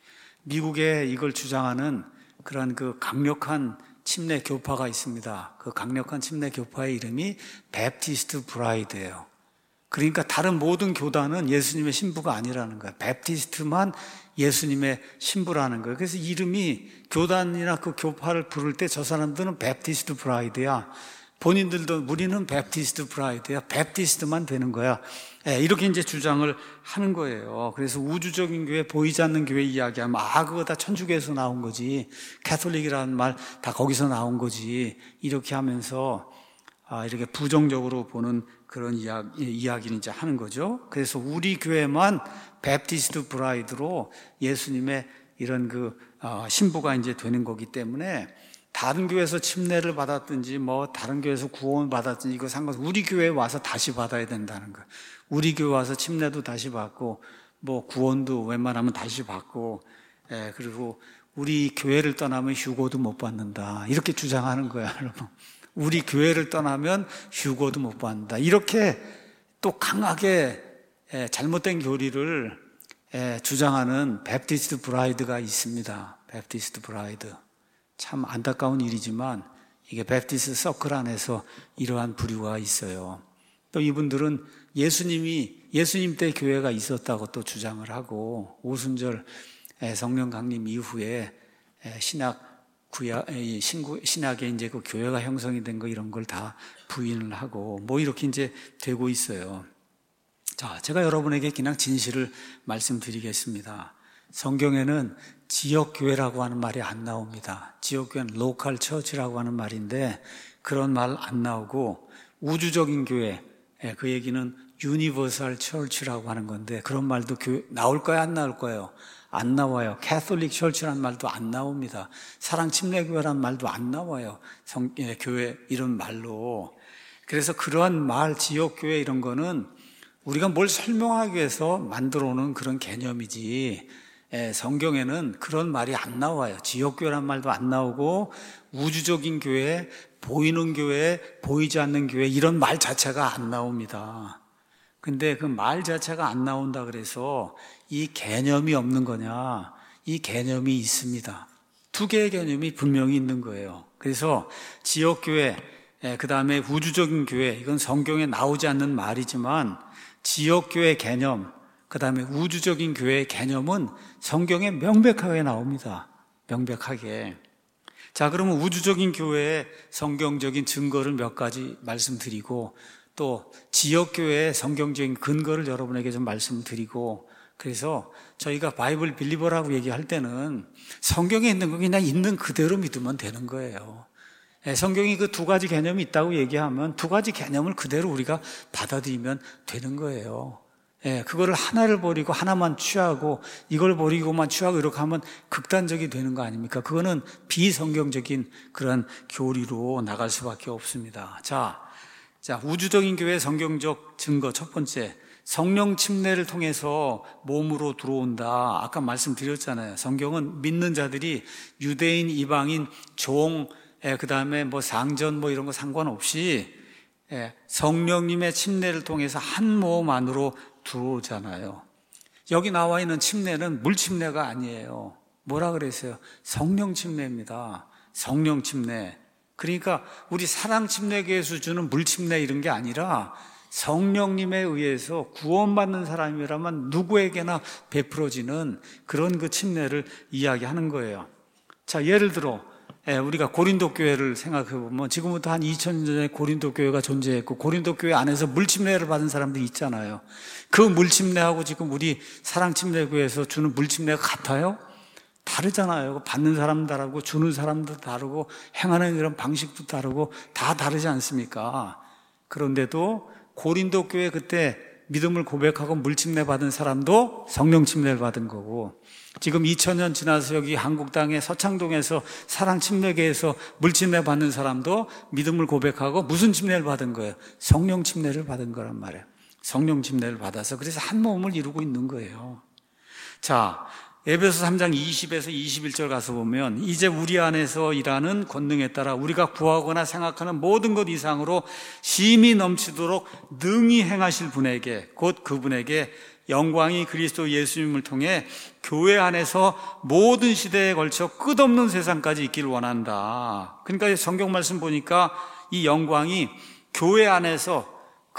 Speaker 1: 미국에 이걸 주장하는 그런 그 강력한 침례 교파가 있습니다. 그 강력한 침례 교파의 이름이 베프티스트 브라이드예요. 그러니까 다른 모든 교단은 예수님의 신부가 아니라는 거예요. 베프티스트만 예수님의 신부라는 거예요. 그래서 이름이 교단이나 그 교파를 부를 때 저 사람들은 베프티스트 브라이드야. 본인들도 우리는 베프티스트 브라이드야. 베프티스트만 되는 거야. 네, 이렇게 이제 주장을 하는 거예요. 그래서 우주적인 교회, 보이지 않는 교회 이야기하면 아, 그거 다 천주교에서 나온 거지. 캐톨릭이라는 말 다 거기서 나온 거지. 이렇게 하면서 아, 이렇게 부정적으로 보는 그런 이야기, 이야기를 이제 하는 거죠. 그래서 우리 교회만 베프티스트 브라이드로 예수님의 이런 그 어, 신부가 이제 되는 거기 때문에 다른 교회에서 침례를 받았든지 뭐 다른 교회에서 구원을 받았든지 이거 상관없이 우리 교회에 와서 다시 받아야 된다는 거예요. 우리 교회 와서 침례도 다시 받고 뭐 구원도 웬만하면 다시 받고, 예, 그리고 우리 교회를 떠나면 휴고도 못 받는다. 이렇게 주장하는 거야, 여러분. 우리 교회를 떠나면 휴고도 못 받는다. 이렇게 또 강하게 잘못된 교리를 주장하는 베프티스트 브라이드가 있습니다. 베프티스트 브라이드. 참 안타까운 일이지만 이게 베프티스트 서클 안에서 이러한 부류가 있어요. 또 이분들은 예수님이 예수님 때 교회가 있었다고 또 주장을 하고 오순절 성령 강림 이후에 신학 구약, 신구, 신학에 이제 그 교회가 형성이 된 거 이런 걸 다 부인을 하고 뭐 이렇게 이제 되고 있어요. 자, 제가 여러분에게 그냥 진실을 말씀드리겠습니다. 성경에는 지역교회라고 하는 말이 안 나옵니다. 지역교회는 로컬 처치라고 하는 말인데 그런 말 안 나오고 우주적인 교회, 그 얘기는 유니버설 처치라고 하는 건데 그런 말도 교회, 나올 거야 안 나올 거예요? 안 나와요. 캐톨릭 철치라는 말도 안 나옵니다. 사랑 침례교회라는 말도 안 나와요. 성, 예, 교회 이런 말로. 그래서 그러한 말, 지역교회 이런 거는 우리가 뭘 설명하기 위해서 만들어 오는 그런 개념이지, 예, 성경에는 그런 말이 안 나와요. 지역교회라는 말도 안 나오고 우주적인 교회, 보이는 교회, 보이지 않는 교회 이런 말 자체가 안 나옵니다. 근데 그 말 자체가 안 나온다 그래서 이 개념이 없는 거냐? 이 개념이 있습니다. 두 개의 개념이 분명히 있는 거예요. 그래서 지역교회, 그 다음에 우주적인 교회, 이건 성경에 나오지 않는 말이지만 지역교회 개념, 그 다음에 우주적인 교회의 개념은 성경에 명백하게 나옵니다. 명백하게. 자, 그러면 우주적인 교회의 성경적인 증거를 몇 가지 말씀드리고 또 지역교회의 성경적인 근거를 여러분에게 좀 말씀드리고 그래서 저희가 바이블 빌리버라고 얘기할 때는 성경에 있는 거 그냥 있는 그대로 믿으면 되는 거예요. 성경이 그 두 가지 개념이 있다고 얘기하면 두 가지 개념을 그대로 우리가 받아들이면 되는 거예요. 예, 그거를 하나를 버리고 하나만 취하고 이걸 버리고만 취하고 이렇게 하면 극단적이 되는 거 아닙니까? 그거는 비성경적인 그런 교리로 나갈 수밖에 없습니다. 자, 자, 우주적인 교회의 성경적 증거 첫 번째, 성령 침례를 통해서 몸으로 들어온다. 아까 말씀드렸잖아요. 성경은 믿는 자들이 유대인, 이방인, 종, 그 다음에 뭐 상전 뭐 이런 거 상관없이 성령님의 침례를 통해서 한 몸 안으로 들어오잖아요. 여기 나와 있는 침례는 물 침례가 아니에요. 뭐라 그랬어요? 성령 침례입니다. 성령 침례. 그러니까 우리 사랑 침례교회에서 주는 물 침례 이런 게 아니라 성령님에 의해서 구원받는 사람이라면 누구에게나 베풀어지는 그런 그 침례를 이야기하는 거예요. 자, 예를 들어 예, 우리가 고린도 교회를 생각해 보면 지금부터 한 이천 년 전에 고린도 교회가 존재했고 고린도 교회 안에서 물침례를 받은 사람들이 있잖아요. 그 물침례하고 지금 우리 사랑침례교회에서 주는 물침례가 같아요? 다르잖아요. 받는 사람도 다르고 주는 사람도 다르고 행하는 그런 방식도 다르고 다 다르지 않습니까? 그런데도 고린도 교회 그때 믿음을 고백하고 물침례 받은 사람도 성령 침례를 받은 거고, 지금 이천 년 지나서 여기 한국 땅의 서창동에서 사랑침례교회에서 물침례 받는 사람도 믿음을 고백하고 무슨 침례를 받은 거예요? 성령 침례를 받은 거란 말이에요. 성령 침례를 받아서 그래서 한 몸을 이루고 있는 거예요. 자, 에베소 삼 장 이십에서 이십일 절 가서 보면 이제 우리 안에서 일하는 권능에 따라 우리가 구하거나 생각하는 모든 것 이상으로 심히 넘치도록 능히 행하실 분에게, 곧 그분에게 영광이 그리스도 예수님을 통해 교회 안에서 모든 시대에 걸쳐 끝없는 세상까지 있기를 원한다. 그러니까 성경 말씀 보니까 이 영광이 교회 안에서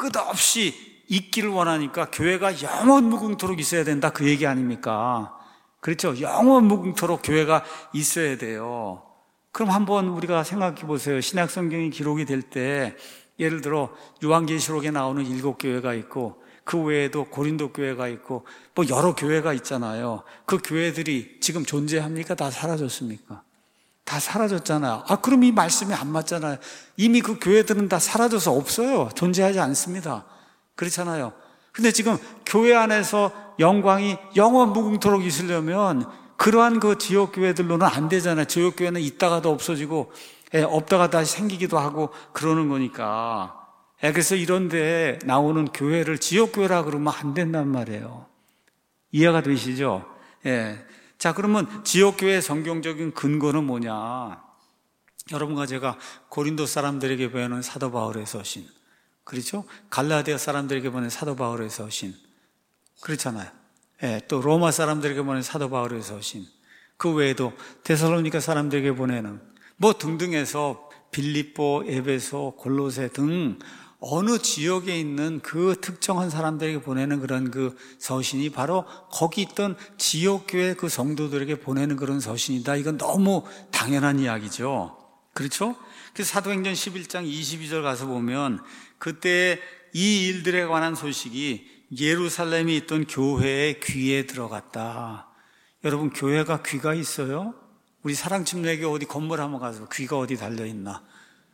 Speaker 1: 끝없이 있기를 원하니까 교회가 영원 무궁토록 있어야 된다, 그 얘기 아닙니까? 그렇죠? 영원 무궁토록 교회가 있어야 돼요. 그럼 한번 우리가 생각해 보세요. 신약 성경이 기록이 될 때 예를 들어 요한계시록에 나오는 일곱 교회가 있고 그 외에도 고린도 교회가 있고 뭐 여러 교회가 있잖아요. 그 교회들이 지금 존재합니까? 다 사라졌습니까? 다 사라졌잖아요. 아, 그럼 이 말씀이 안 맞잖아요. 이미 그 교회들은 다 사라져서 없어요. 존재하지 않습니다. 그렇잖아요. 근데 지금 교회 안에서 영광이 영원 무궁토록 있으려면 그러한 그 지역교회들로는 안 되잖아요. 지역교회는 있다가도 없어지고, 예, 없다가 다시 생기기도 하고 그러는 거니까. 예, 그래서 이런 데 나오는 교회를 지역교회라 그러면 안 된단 말이에요. 이해가 되시죠? 예. 자, 그러면 지역교회의 성경적인 근거는 뭐냐? 여러분과 제가 고린도 사람들에게 배우는 사도 바울의 서신, 그렇죠? 갈라디아 사람들에게 보낸 사도 바울의 서신, 그렇잖아요. 예, 또 로마 사람들에게 보낸 사도 바울의 서신, 그 외에도 데살로니가 사람들에게 보내는 뭐 등등해서 빌립보, 에베소, 골로새 등 어느 지역에 있는 그 특정한 사람들에게 보내는 그런 그 서신이 바로 거기 있던 지역교회 그 성도들에게 보내는 그런 서신이다. 이건 너무 당연한 이야기죠. 그렇죠? 그래서 사도행전 십일 장 이십이 절 가서 보면 그때 이 일들에 관한 소식이 예루살렘에 있던 교회의 귀에 들어갔다. 여러분, 교회가 귀가 있어요? 우리 사랑침례교 어디 건물 한번 가서 귀가 어디 달려있나?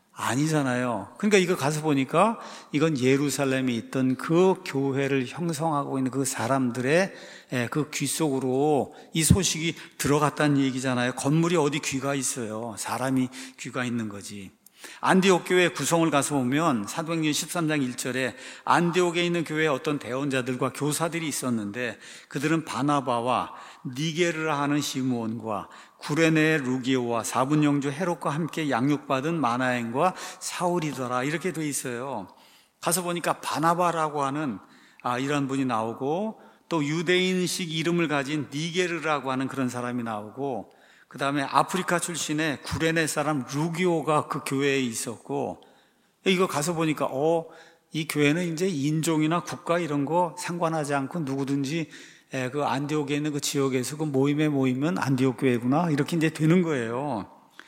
Speaker 1: 아니잖아요. 그러니까 이거 가서 보니까 이건 예루살렘에 있던 그 교회를 형성하고 있는 그 사람들의 그 귀 속으로 이 소식이 들어갔다는 얘기잖아요. 건물이 어디 귀가 있어요? 사람이 귀가 있는 거지. 안디옥 교회 구성을 가서 보면 사도행전 십삼 장 일 절에 안디옥에 있는 교회에 어떤 대원자들과 교사들이 있었는데 그들은 바나바와 니게르라 하는 시므온과 구레네의 루기오와 사분영주 헤롯과 함께 양육받은 마나엔과 사울이더라, 이렇게 돼 있어요. 가서 보니까 바나바라고 하는 아, 이런 분이 나오고 또 유대인식 이름을 가진 니게르라고 하는 그런 사람이 나오고 그 다음에 아프리카 출신의 구레네 사람 루기오가 그 교회에 있었고, 이거 가서 보니까 어, 이 교회는 이제 인종이나 국가 이런 거 상관하지 않고 누구든지 그 안디옥에 있는 그 지역에서 그 모임에 모이면 안디옥 교회구나, 이렇게 이제 되는 거예요.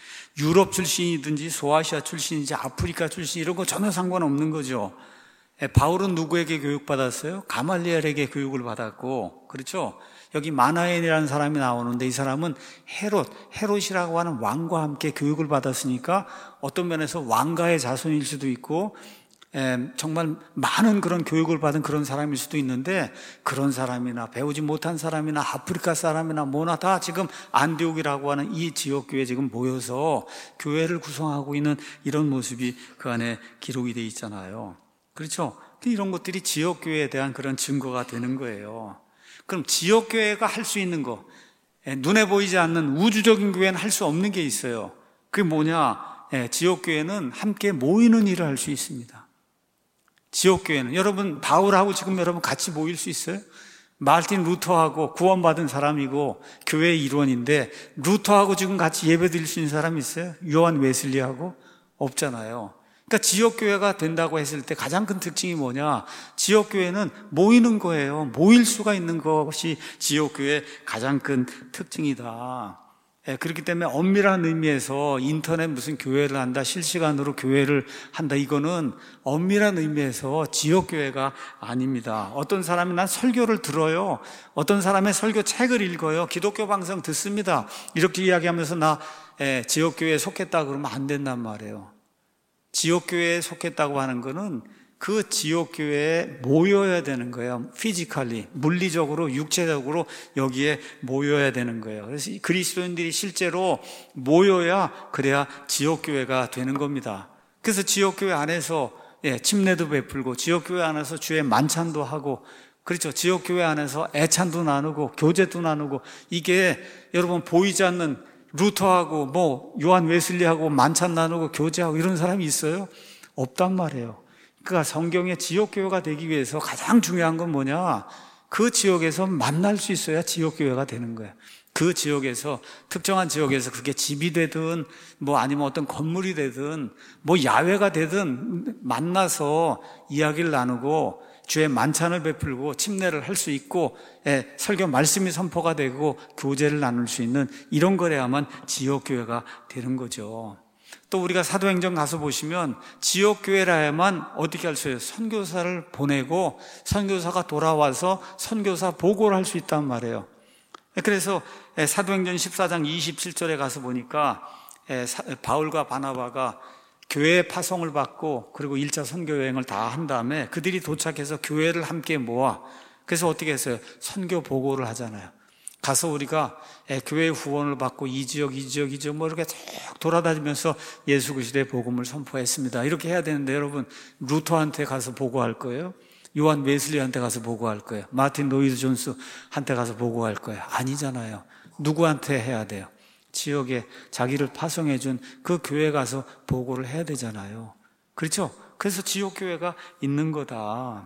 Speaker 1: 유럽 출신이든지 소아시아 출신이든지 아프리카 출신 이런 거 전혀 상관없는 거죠. 바울은 누구에게 교육받았어요? 가말리엘에게 교육을 받았고, 그렇죠? 여기 마나엔이라는 사람이 나오는데 이 사람은 헤롯, 헤롯이라고 하는 왕과 함께 교육을 받았으니까 어떤 면에서 왕가의 자손일 수도 있고 에, 정말 많은 그런 교육을 받은 그런 사람일 수도 있는데, 그런 사람이나 배우지 못한 사람이나 아프리카 사람이나 뭐나 다 지금 안디옥이라고 하는 이 지역교회에 지금 모여서 교회를 구성하고 있는 이런 모습이 그 안에 기록이 돼 있잖아요. 그렇죠? 이런 것들이 지역교회에 대한 그런 증거가 되는 거예요. 그럼 지역교회가 할 수 있는 거, 눈에 보이지 않는 우주적인 교회는 할 수 없는 게 있어요. 그게 뭐냐? 지역교회는 함께 모이는 일을 할 수 있습니다. 지역교회는 여러분, 바울하고 지금 여러분 같이 모일 수 있어요? 마르틴 루터하고 구원받은 사람이고 교회의 일원인데 루터하고 지금 같이 예배 드릴 수 있는 사람이 있어요? 요한 웨슬리하고? 없잖아요. 그러니까 지역교회가 된다고 했을 때 가장 큰 특징이 뭐냐? 지역교회는 모이는 거예요. 모일 수가 있는 것이 지역교회의 가장 큰 특징이다. 예, 그렇기 때문에 엄밀한 의미에서 인터넷 무슨 교회를 한다, 실시간으로 교회를 한다, 이거는 엄밀한 의미에서 지역교회가 아닙니다. 어떤 사람이 난 설교를 들어요. 어떤 사람의 설교 책을 읽어요. 기독교 방송 듣습니다. 이렇게 이야기하면서 나 예, 지역교회에 속했다 그러면 안 된단 말이에요. 지역교회에 속했다고 하는 거는 그 지역교회에 모여야 되는 거예요. 피지컬리, 물리적으로, 육체적으로 여기에 모여야 되는 거예요. 그래서 그리스도인들이 실제로 모여야 그래야 지역교회가 되는 겁니다. 그래서 지역교회 안에서 예, 침례도 베풀고, 지역교회 안에서 주의 만찬도 하고, 그렇죠. 지역교회 안에서 애찬도 나누고, 교제도 나누고, 이게 여러분 보이지 않는 루터하고 뭐 요한 웨슬리하고 만찬 나누고 교제하고 이런 사람이 있어요? 없단 말이에요. 그러니까 성경의 지역교회가 되기 위해서 가장 중요한 건 뭐냐? 그 지역에서 만날 수 있어야 지역교회가 되는 거예요. 그 지역에서, 특정한 지역에서 그게 집이 되든 뭐 아니면 어떤 건물이 되든 뭐 야외가 되든 만나서 이야기를 나누고 주의 만찬을 베풀고 침례를 할 수 있고, 예, 설교 말씀이 선포가 되고 교제를 나눌 수 있는 이런 거래야만 지역교회가 되는 거죠. 또 우리가 사도행전 가서 보시면 지역교회라야만 어떻게 할 수 있어요? 선교사를 보내고 선교사가 돌아와서 선교사 보고를 할 수 있단 말이에요. 그래서 사도행전 십사 장 이십칠 절에 가서 보니까 바울과 바나바가 교회 파송을 받고 그리고 일 차 선교 여행을 다 한 다음에 그들이 도착해서 교회를 함께 모아, 그래서 어떻게 했어요? 선교 보고를 하잖아요. 가서 우리가 교회 후원을 받고 이 지역 이 지역 이 지역 뭐 이렇게 쭉 돌아다니면서 예수 그리스도의 복음을 선포했습니다. 이렇게 해야 되는데 여러분, 루터한테 가서 보고할 거예요? 요한 웨슬리한테 가서 보고할 거예요? 마틴 로이드 존스한테 가서 보고할 거예요? 아니잖아요. 누구한테 해야 돼요? 지역에 자기를 파송해 준 그 교회 가서 보고를 해야 되잖아요. 그렇죠? 그래서 지역교회가 있는 거다.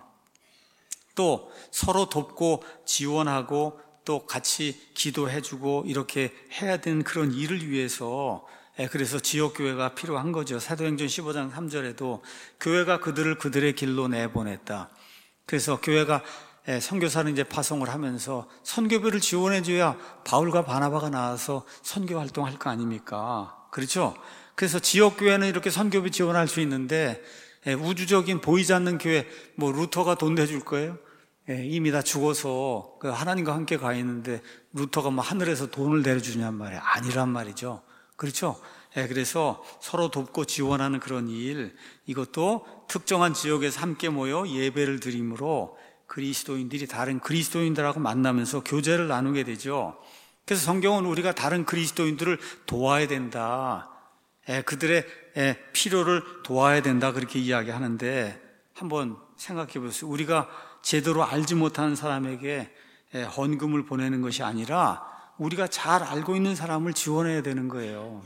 Speaker 1: 또 서로 돕고 지원하고 또 같이 기도해주고 이렇게 해야 되는 그런 일을 위해서, 그래서 지역교회가 필요한 거죠. 사도행전 십오 장 삼 절에도 교회가 그들을 그들의 길로 내보냈다. 그래서 교회가 선교사는 이제 파송을 하면서 선교비를 지원해줘야 바울과 바나바가 나와서 선교 활동할 거 아닙니까? 그렇죠? 그래서 지역교회는 이렇게 선교비 지원할 수 있는데, 우주적인 보이지 않는 교회, 뭐 루터가 돈 내줄 거예요? 이미 다 죽어서 하나님과 함께 가 있는데 루터가 뭐 하늘에서 돈을 내려주냔 말이에요. 아니란 말이죠. 그렇죠? 그래서 서로 돕고 지원하는 그런 일, 이것도 특정한 지역에서 함께 모여 예배를 드림으로 그리스도인들이 다른 그리스도인들하고 만나면서 교제를 나누게 되죠. 그래서 성경은 우리가 다른 그리스도인들을 도와야 된다, 그들의 필요를 도와야 된다, 그렇게 이야기하는데, 한번 생각해 보세요. 우리가 제대로 알지 못하는 사람에게 헌금을 보내는 것이 아니라 우리가 잘 알고 있는 사람을 지원해야 되는 거예요.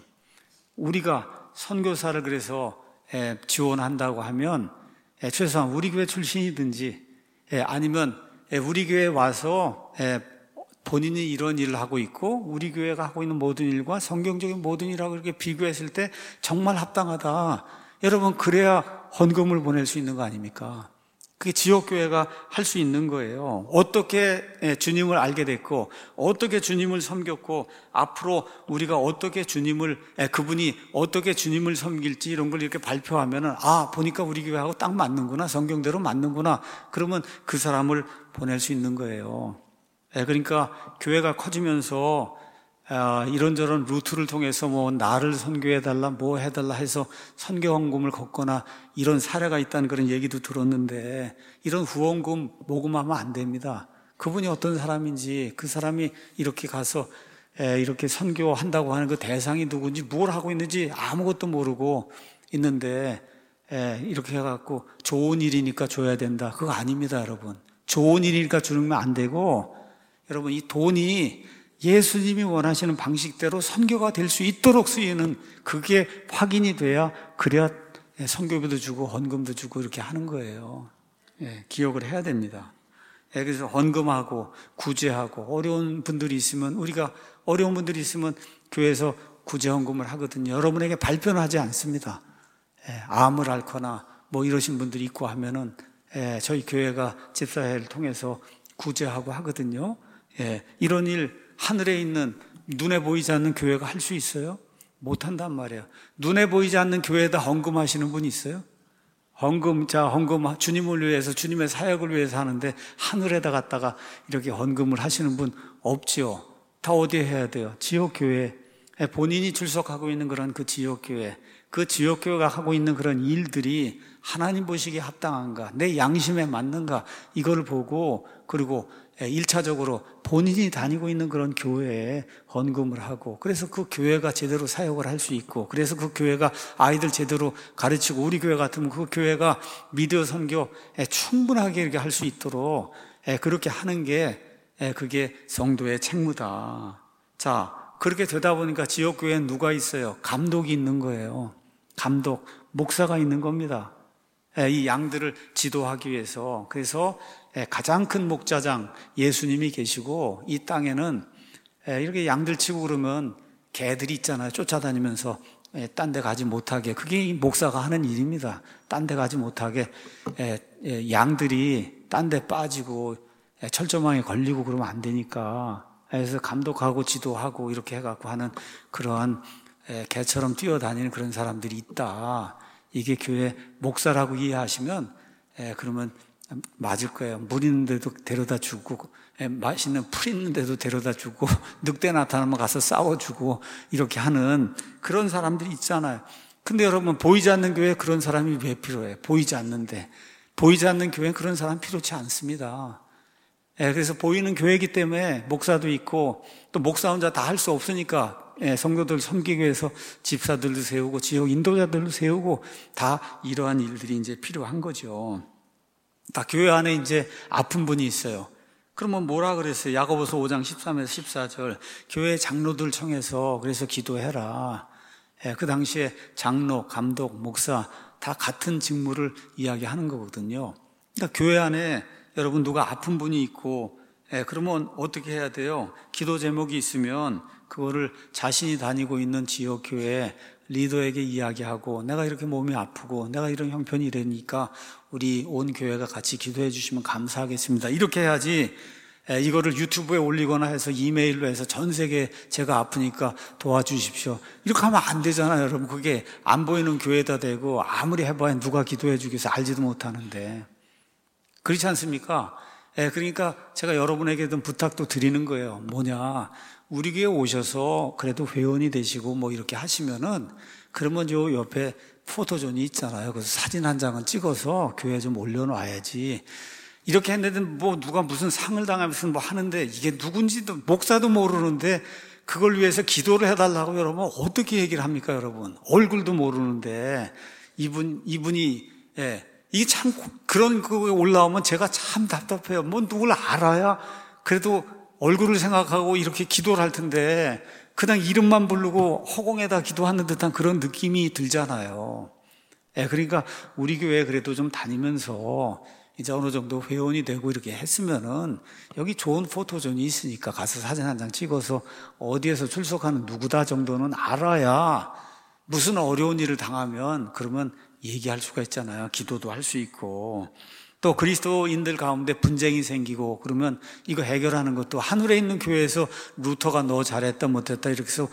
Speaker 1: 우리가 선교사를 그래서 지원한다고 하면 최소한 우리 교회 출신이든지 아니면 우리 교회에 와서 본인이 이런 일을 하고 있고 우리 교회가 하고 있는 모든 일과 성경적인 모든 일하고 이렇게 비교했을 때 정말 합당하다, 여러분, 그래야 헌금을 보낼 수 있는 거 아닙니까? 그게 지역교회가 할 수 있는 거예요. 어떻게 주님을 알게 됐고 어떻게 주님을 섬겼고 앞으로 우리가 어떻게 주님을, 그분이 어떻게 주님을 섬길지 이런 걸 이렇게 발표하면은, 아, 보니까 우리 교회하고 딱 맞는구나, 성경대로 맞는구나, 그러면 그 사람을 보낼 수 있는 거예요. 그러니까 교회가 커지면서 이런저런 루트를 통해서 뭐 나를 선교해달라 뭐 해달라 해서 선교 헌금을 걷거나 이런 사례가 있다는 그런 얘기도 들었는데, 이런 후원금 모금하면 안 됩니다. 그분이 어떤 사람인지, 그 사람이 이렇게 가서 이렇게 선교한다고 하는 그 대상이 누군지, 뭘 하고 있는지 아무것도 모르고 있는데 이렇게 해갖고 좋은 일이니까 줘야 된다, 그거 아닙니다. 여러분, 좋은 일이니까 주는 건 안 되고, 여러분, 이 돈이 예수님이 원하시는 방식대로 선교가 될 수 있도록 쓰이는, 그게 확인이 돼야, 그래야 선교비도 주고 헌금도 주고 이렇게 하는 거예요. 예, 기억을 해야 됩니다. 예, 그래서 헌금하고 구제하고, 어려운 분들이 있으면, 우리가 어려운 분들이 있으면 교회에서 구제 헌금을 하거든요. 여러분에게 발표는 하지 않습니다. 예, 암을 앓거나 뭐 이러신 분들이 있고 하면은 예, 저희 교회가 집사회를 통해서 구제하고 하거든요. 예, 이런 일, 하늘에 있는 눈에 보이지 않는 교회가 할 수 있어요? 못한단 말이에요. 눈에 보이지 않는 교회에다 헌금하시는 분 있어요? 헌금, 자, 헌금, 주님을 위해서, 주님의 사역을 위해서 하는데 하늘에다 갖다가 이렇게 헌금을 하시는 분 없지요. 다 어디에 해야 돼요? 지역교회. 본인이 출석하고 있는 그런 그 지역교회, 그 지역교회가 하고 있는 그런 일들이 하나님 보시기에 합당한가, 내 양심에 맞는가, 이걸 보고, 그리고 일 차적으로 본인이 다니고 있는 그런 교회에 헌금을 하고, 그래서 그 교회가 제대로 사역을 할 수 있고, 그래서 그 교회가 아이들 제대로 가르치고, 우리 교회 같으면 그 교회가 미디어 선교 충분하게 이렇게 할 수 있도록 그렇게 하는 게, 그게 성도의 책무다. 자, 그렇게 되다 보니까 지역교회엔 누가 있어요? 감독이 있는 거예요. 감독, 목사가 있는 겁니다. 이 양들을 지도하기 위해서. 그래서 가장 큰 목자장 예수님이 계시고, 이 땅에는 이렇게 양들 치고 그러면 개들이 있잖아요. 쫓아다니면서 딴 데 가지 못하게. 그게 목사가 하는 일입니다. 딴 데 가지 못하게 양들이 딴 데 빠지고 철조망에 걸리고 그러면 안 되니까. 그래서 감독하고 지도하고 이렇게 해갖고 하는 그러한 개처럼 뛰어다니는 그런 사람들이 있다. 이게 교회 목사라고 이해하시면 그러면 맞을 거예요. 물 있는데도 데려다 주고, 맛있는 풀 있는데도 데려다 주고, 늑대 나타나면 가서 싸워주고, 이렇게 하는 그런 사람들이 있잖아요. 근데 여러분, 보이지 않는 교회에 그런 사람이 왜 필요해요? 보이지 않는데. 보이지 않는 교회는 그런 사람 필요치 않습니다. 그래서 보이는 교회이기 때문에 목사도 있고, 또 목사 혼자 다 할 수 없으니까 성도들 섬기기 위해서 집사들도 세우고, 지역 인도자들도 세우고, 다 이러한 일들이 이제 필요한 거죠. 다 교회 안에 이제 아픈 분이 있어요. 그러면 뭐라 그랬어요? 야고보서 오 장 십삼에서 십사 절. 교회 장로들 청해서 그래서 기도해라. 그 당시에 장로, 감독, 목사 다 같은 직무를 이야기하는 거거든요. 그러니까 교회 안에 여러분 누가 아픈 분이 있고, 그러면 어떻게 해야 돼요? 기도 제목이 있으면 그거를 자신이 다니고 있는 지역 교회 리더에게 이야기하고, 내가 이렇게 몸이 아프고 내가 이런 형편이 이러니까 우리 온 교회가 같이 기도해 주시면 감사하겠습니다. 이렇게 해야지 이거를 유튜브에 올리거나 해서 이메일로 해서 전 세계 제가 아프니까 도와주십시오, 이렇게 하면 안 되잖아요. 여러분, 그게 안 보이는 교회다 대고 아무리 해봐야 누가 기도해 주겠어? 알지도 못하는데. 그렇지 않습니까? 그러니까 제가 여러분에게도 부탁도 드리는 거예요. 뭐냐, 우리 교회 오셔서 그래도 회원이 되시고 뭐 이렇게 하시면은, 그러면 요 옆에 포토존이 있잖아요. 그래서 사진 한 장은 찍어서 교회에 좀 올려놔야지. 이렇게 했는데 뭐 누가 무슨 상을 당하면서 뭐 하는데, 이게 누군지도 목사도 모르는데 그걸 위해서 기도를 해달라고 여러분 어떻게 얘기를 합니까? 여러분 얼굴도 모르는데 이분 이분이 예, 이게 참 그런 거에 올라오면 제가 참 답답해요. 뭐 누굴 알아야 그래도 얼굴을 생각하고 이렇게 기도를 할 텐데 그냥 이름만 부르고 허공에다 기도하는 듯한 그런 느낌이 들잖아요. 예, 그러니까 우리 교회 그래도 좀 다니면서 이제 어느 정도 회원이 되고 이렇게 했으면은 여기 좋은 포토존이 있으니까 가서 사진 한 장 찍어서 어디에서 출석하는 누구다 정도는 알아야 무슨 어려운 일을 당하면 그러면 얘기할 수가 있잖아요. 기도도 할 수 있고, 또 그리스도인들 가운데 분쟁이 생기고 그러면 이거 해결하는 것도 하늘에 있는 교회에서 루터가 너 잘했다 못했다 이렇게 해서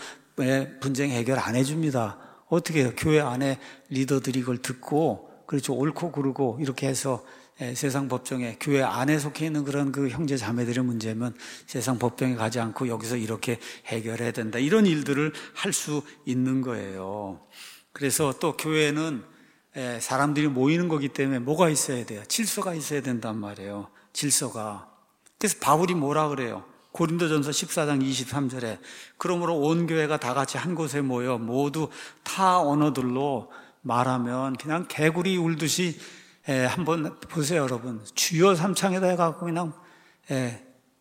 Speaker 1: 분쟁 해결 안 해줍니다. 어떻게 해요? 교회 안에 리더들이 이걸 듣고, 그렇죠, 옳고 그르고 이렇게 해서 세상 법정에 교회 안에 속해 있는 그런 그 형제 자매들의 문제면 세상 법정에 가지 않고 여기서 이렇게 해결해야 된다, 이런 일들을 할 수 있는 거예요. 그래서 또 교회는 사람들이 모이는 거기 때문에 뭐가 있어야 돼요? 질서가 있어야 된단 말이에요. 질서가. 그래서 바울이 뭐라 그래요? 고린도전서 십사 장 이십삼 절에 그러므로 온 교회가 다 같이 한 곳에 모여 모두 타 언어들로 말하면 그냥 개구리 울듯이 예, 한번 보세요, 여러분. 주여 삼창에다 해갖고 그냥 예,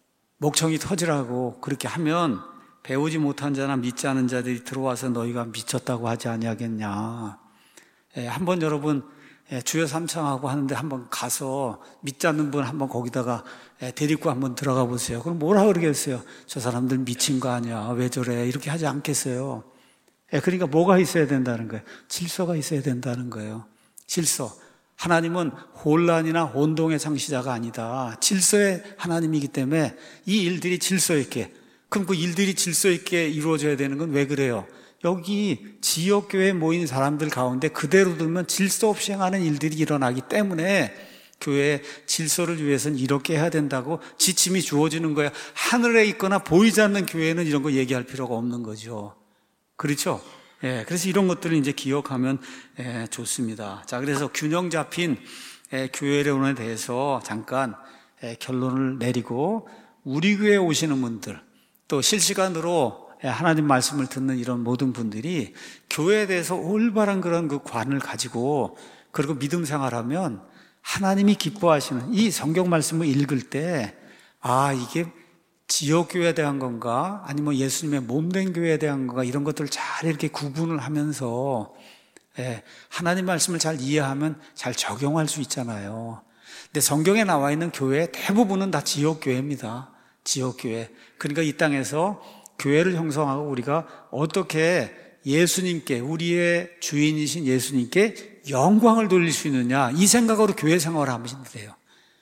Speaker 1: 목청이 터지라고 그렇게 하면 배우지 못한 자나 믿지 않은 자들이 들어와서 너희가 미쳤다고 하지 아니하겠냐. 예, 한번 여러분 예, 주여 삼창하고 하는데 한번 가서 믿지 않는 분 한번 거기다가 예, 데리고 한번 들어가 보세요. 그럼 뭐라 그러겠어요? 저 사람들 미친 거 아니야, 왜 저래, 이렇게 하지 않겠어요? 예, 그러니까 뭐가 있어야 된다는 거예요? 질서가 있어야 된다는 거예요. 질서. 하나님은 혼란이나 혼동의 창시자가 아니다. 질서의 하나님이기 때문에 이 일들이 질서 있게, 그럼 그 일들이 질서 있게 이루어져야 되는 건 왜 그래요? 여기 지역교회에 모인 사람들 가운데 그대로 두면 질서 없이 행하는 일들이 일어나기 때문에 교회의 질서를 위해서는 이렇게 해야 된다고 지침이 주어지는 거야. 하늘에 있거나 보이지 않는 교회는 이런 거 얘기할 필요가 없는 거죠. 그렇죠? 예, 그래서 이런 것들을 이제 기억하면 예, 좋습니다. 자, 그래서 균형 잡힌 예, 교회론에 대해서 잠깐 예, 결론을 내리고 우리 교회에 오시는 분들 또 실시간으로 하나님 말씀을 듣는 이런 모든 분들이 교회에 대해서 올바른 그런 그 관을 가지고 그리고 믿음 생활하면 하나님이 기뻐하시는 이 성경 말씀을 읽을 때 아, 이게 지역교회에 대한 건가 아니면 예수님의 몸된 교회에 대한 건가 이런 것들을 잘 이렇게 구분을 하면서 예, 하나님 말씀을 잘 이해하면 잘 적용할 수 있잖아요. 근데 성경에 나와 있는 교회 대부분은 다 지역교회입니다. 지역교회. 그러니까 이 땅에서 교회를 형성하고 우리가 어떻게 예수님께 우리의 주인이신 예수님께 영광을 돌릴 수 있느냐 이 생각으로 교회 생활을 하시면 돼요.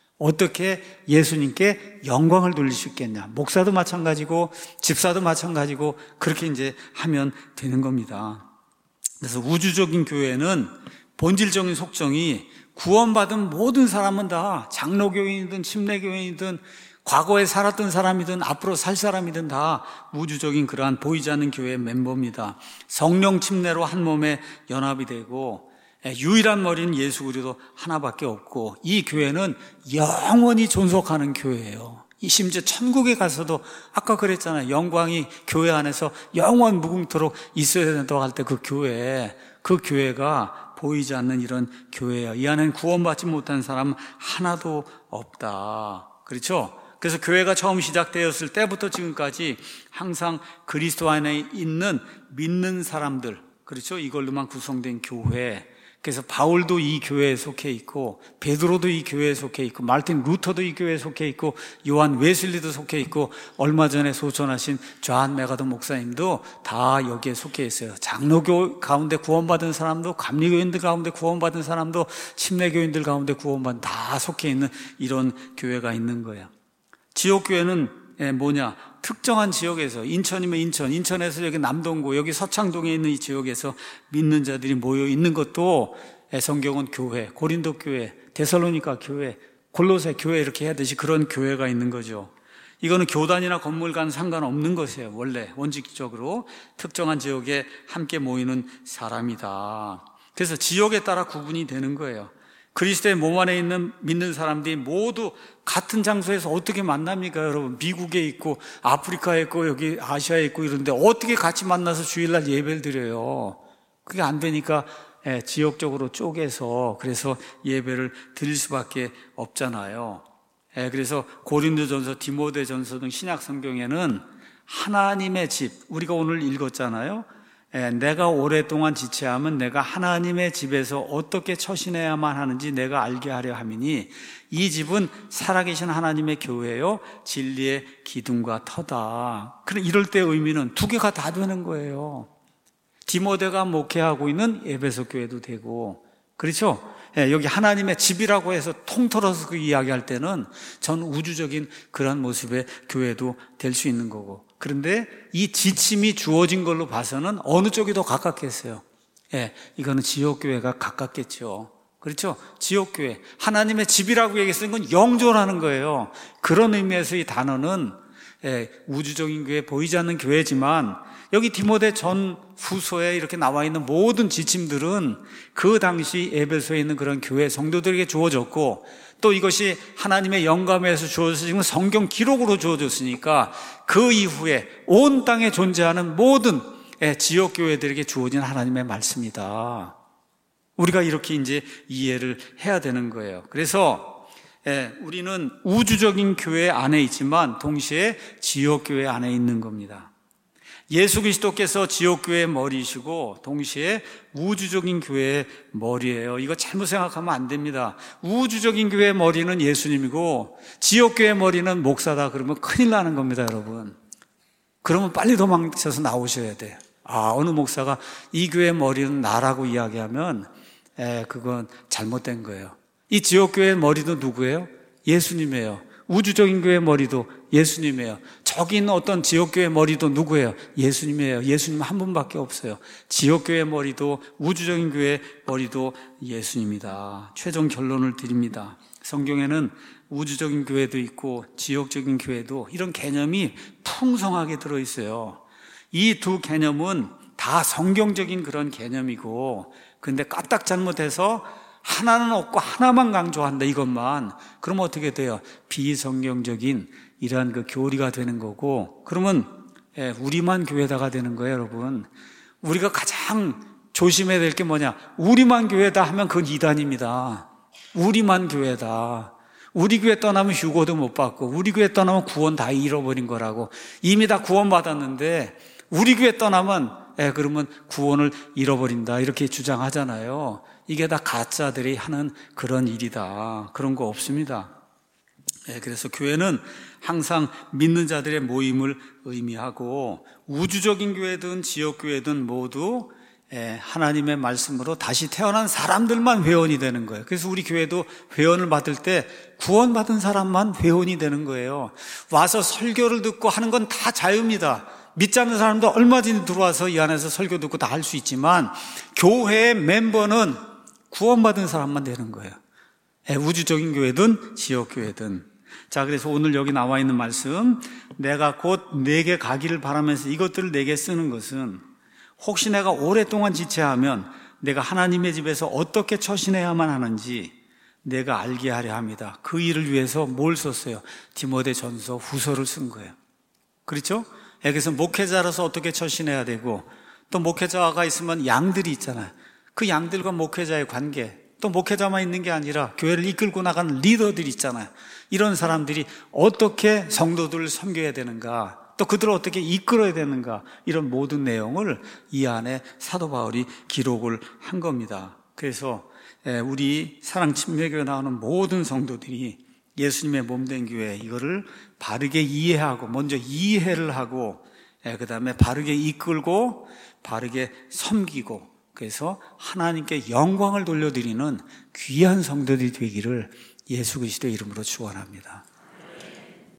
Speaker 1: 어떻게 예수님께 영광을 돌릴 수 있겠냐. 목사도 마찬가지고 집사도 마찬가지고 그렇게 이제 하면 되는 겁니다. 그래서 우주적인 교회는 본질적인 속성이 구원받은 모든 사람은 다 장로교인이든 침례교인이든 과거에 살았던 사람이든 앞으로 살 사람이든 다 우주적인 그러한 보이지 않는 교회의 멤버입니다. 성령 침례로 한 몸에 연합이 되고 유일한 머리는 예수 그리스도 하나밖에 없고 이 교회는 영원히 존속하는 교회예요. 심지어 천국에 가서도 아까 그랬잖아요. 영광이 교회 안에서 영원 무궁토록 있어야 된다고 할 때 그 교회, 그 교회가 보이지 않는 이런 교회야. 이 안에는 구원받지 못한 사람 하나도 없다. 그렇죠? 그래서 교회가 처음 시작되었을 때부터 지금까지 항상 그리스도 안에 있는 믿는 사람들, 그렇죠? 이걸로만 구성된 교회. 그래서 바울도 이 교회에 속해 있고 베드로도 이 교회에 속해 있고 마르틴 루터도 이 교회에 속해 있고 요한 웨슬리도 속해 있고 얼마 전에 소천하신 존 메가더 목사님도 다 여기에 속해 있어요. 장로교 가운데 구원받은 사람도 감리교인들 가운데 구원받은 사람도 침례교인들 가운데 구원받은 다 속해 있는 이런 교회가 있는 거예요. 지역교회는 뭐냐? 특정한 지역에서 인천이면 인천, 인천에서 여기 남동구, 여기 서창동에 있는 이 지역에서 믿는 자들이 모여 있는 것도 성경은 교회, 고린도 교회, 데살로니가 교회, 골로새 교회 이렇게 해야 되지 그런 교회가 있는 거죠. 이거는 교단이나 건물과는 상관없는 것이에요. 원래 원칙적으로 특정한 지역에 함께 모이는 사람이다. 그래서 지역에 따라 구분이 되는 거예요. 그리스도의 몸 안에 있는 믿는 사람들이 모두 같은 장소에서 어떻게 만납니까, 여러분? 미국에 있고 아프리카에 있고 여기 아시아에 있고 이런데 어떻게 같이 만나서 주일날 예배를 드려요? 그게 안 되니까 예, 지역적으로 쪼개서 그래서 예배를 드릴 수밖에 없잖아요. 예, 그래서 고린도전서, 디모데전서 등 신약 성경에는 하나님의 집, 우리가 오늘 읽었잖아요. 예, 내가 오랫동안 지체하면 내가 하나님의 집에서 어떻게 처신해야만 하는지 내가 알게 하려 함이니 이 집은 살아계신 하나님의 교회요 진리의 기둥과 터다. 그럼 이럴 때 의미는 두 개가 다 되는 거예요. 디모데가 목회하고 있는 에베소 교회도 되고, 그렇죠? 예, 여기 하나님의 집이라고 해서 통틀어서 그 이야기할 때는 전 우주적인 그런 모습의 교회도 될 수 있는 거고. 그런데 이 지침이 주어진 걸로 봐서는 어느 쪽이 더 가깝겠어요? 예, 이거는 지역교회가 가깝겠죠. 그렇죠? 지역교회. 하나님의 집이라고 얘기했으니 건 영존하는 거예요. 그런 의미에서 이 단어는 예, 우주적인 교회, 보이지 않는 교회지만 여기 디모데 전 후서에 이렇게 나와 있는 모든 지침들은 그 당시 에베소에 있는 그런 교회 성도들에게 주어졌고 또 이것이 하나님의 영감에서 주어졌으면 성경 기록으로 주어졌으니까 그 이후에 온 땅에 존재하는 모든 지역 교회들에게 주어진 하나님의 말씀이다. 우리가 이렇게 이제 이해를 해야 되는 거예요. 그래서 우리는 우주적인 교회 안에 있지만 동시에 지역 교회 안에 있는 겁니다. 예수 그리스도께서 지역교회의 머리이시고 동시에 우주적인 교회의 머리예요. 이거 잘못 생각하면 안 됩니다. 우주적인 교회의 머리는 예수님이고 지역교회의 머리는 목사다 그러면 큰일 나는 겁니다, 여러분. 그러면 빨리 도망쳐서 나오셔야 돼요. 아, 어느 목사가 이 교회의 머리는 나라고 이야기하면 에, 그건 잘못된 거예요. 이 지역교회의 머리도 누구예요? 예수님이에요. 우주적인 교회의 머리도 예수님이에요. 저기 있는 어떤 지역교회 머리도 누구예요? 예수님이에요. 예수님 한 분밖에 없어요. 지역교회 머리도 우주적인 교회 머리도 예수님이다. 최종 결론을 드립니다. 성경에는 우주적인 교회도 있고 지역적인 교회도 이런 개념이 풍성하게 들어있어요. 이 두 개념은 다 성경적인 그런 개념이고, 근데 까딱 잘못해서 하나는 없고 하나만 강조한다 이것만, 그러면 어떻게 돼요? 비성경적인 이러한 그 교리가 되는 거고, 그러면 우리만 교회다가 되는 거예요. 여러분, 우리가 가장 조심해야 될 게 뭐냐? 우리만 교회다 하면 그건 이단입니다. 우리만 교회다. 우리 교회 떠나면 휴고도 못 받고, 우리 교회 떠나면 구원 다 잃어버린 거라고. 이미 다 구원 받았는데 우리 교회 떠나면 예, 그러면 구원을 잃어버린다 이렇게 주장하잖아요. 이게 다 가짜들이 하는 그런 일이다. 그런 거 없습니다. 예, 그래서 교회는 항상 믿는 자들의 모임을 의미하고, 우주적인 교회든 지역교회든 모두 예, 하나님의 말씀으로 다시 태어난 사람들만 회원이 되는 거예요. 그래서 우리 교회도 회원을 받을 때 구원받은 사람만 회원이 되는 거예요. 와서 설교를 듣고 하는 건 다 자유입니다. 믿지 않는 사람도 얼마든지 들어와서 이 안에서 설교 듣고 다 할 수 있지만, 교회의 멤버는 구원받은 사람만 되는 거예요. 예, 우주적인 교회든 지역교회든. 자, 그래서 오늘 여기 나와 있는 말씀, 내가 곧 내게 가기를 바라면서 이것들을 내게 쓰는 것은, 혹시 내가 오랫동안 지체하면 내가 하나님의 집에서 어떻게 처신해야만 하는지 내가 알게 하려 합니다. 그 일을 위해서 뭘 썼어요? 디모데전서 후서를 쓴 거예요. 그렇죠? 그래서 목회자로서 어떻게 처신해야 되고, 또 목회자가 있으면 양들이 있잖아요. 그 양들과 목회자의 관계, 또 목회자만 있는 게 아니라 교회를 이끌고 나가는 리더들이 있잖아요. 이런 사람들이 어떻게 성도들을 섬겨야 되는가, 또 그들을 어떻게 이끌어야 되는가, 이런 모든 내용을 이 안에 사도 바울이 기록을 한 겁니다. 그래서 우리 사랑침례교회 나오는 모든 성도들이 예수님의 몸된 교회, 이거를 바르게 이해하고, 먼저 이해를 하고, 그 다음에 바르게 이끌고 바르게 섬기고, 그래서 하나님께 영광을 돌려드리는 귀한 성도들이 되기를 예수 그리스도의 이름으로 축원합니다.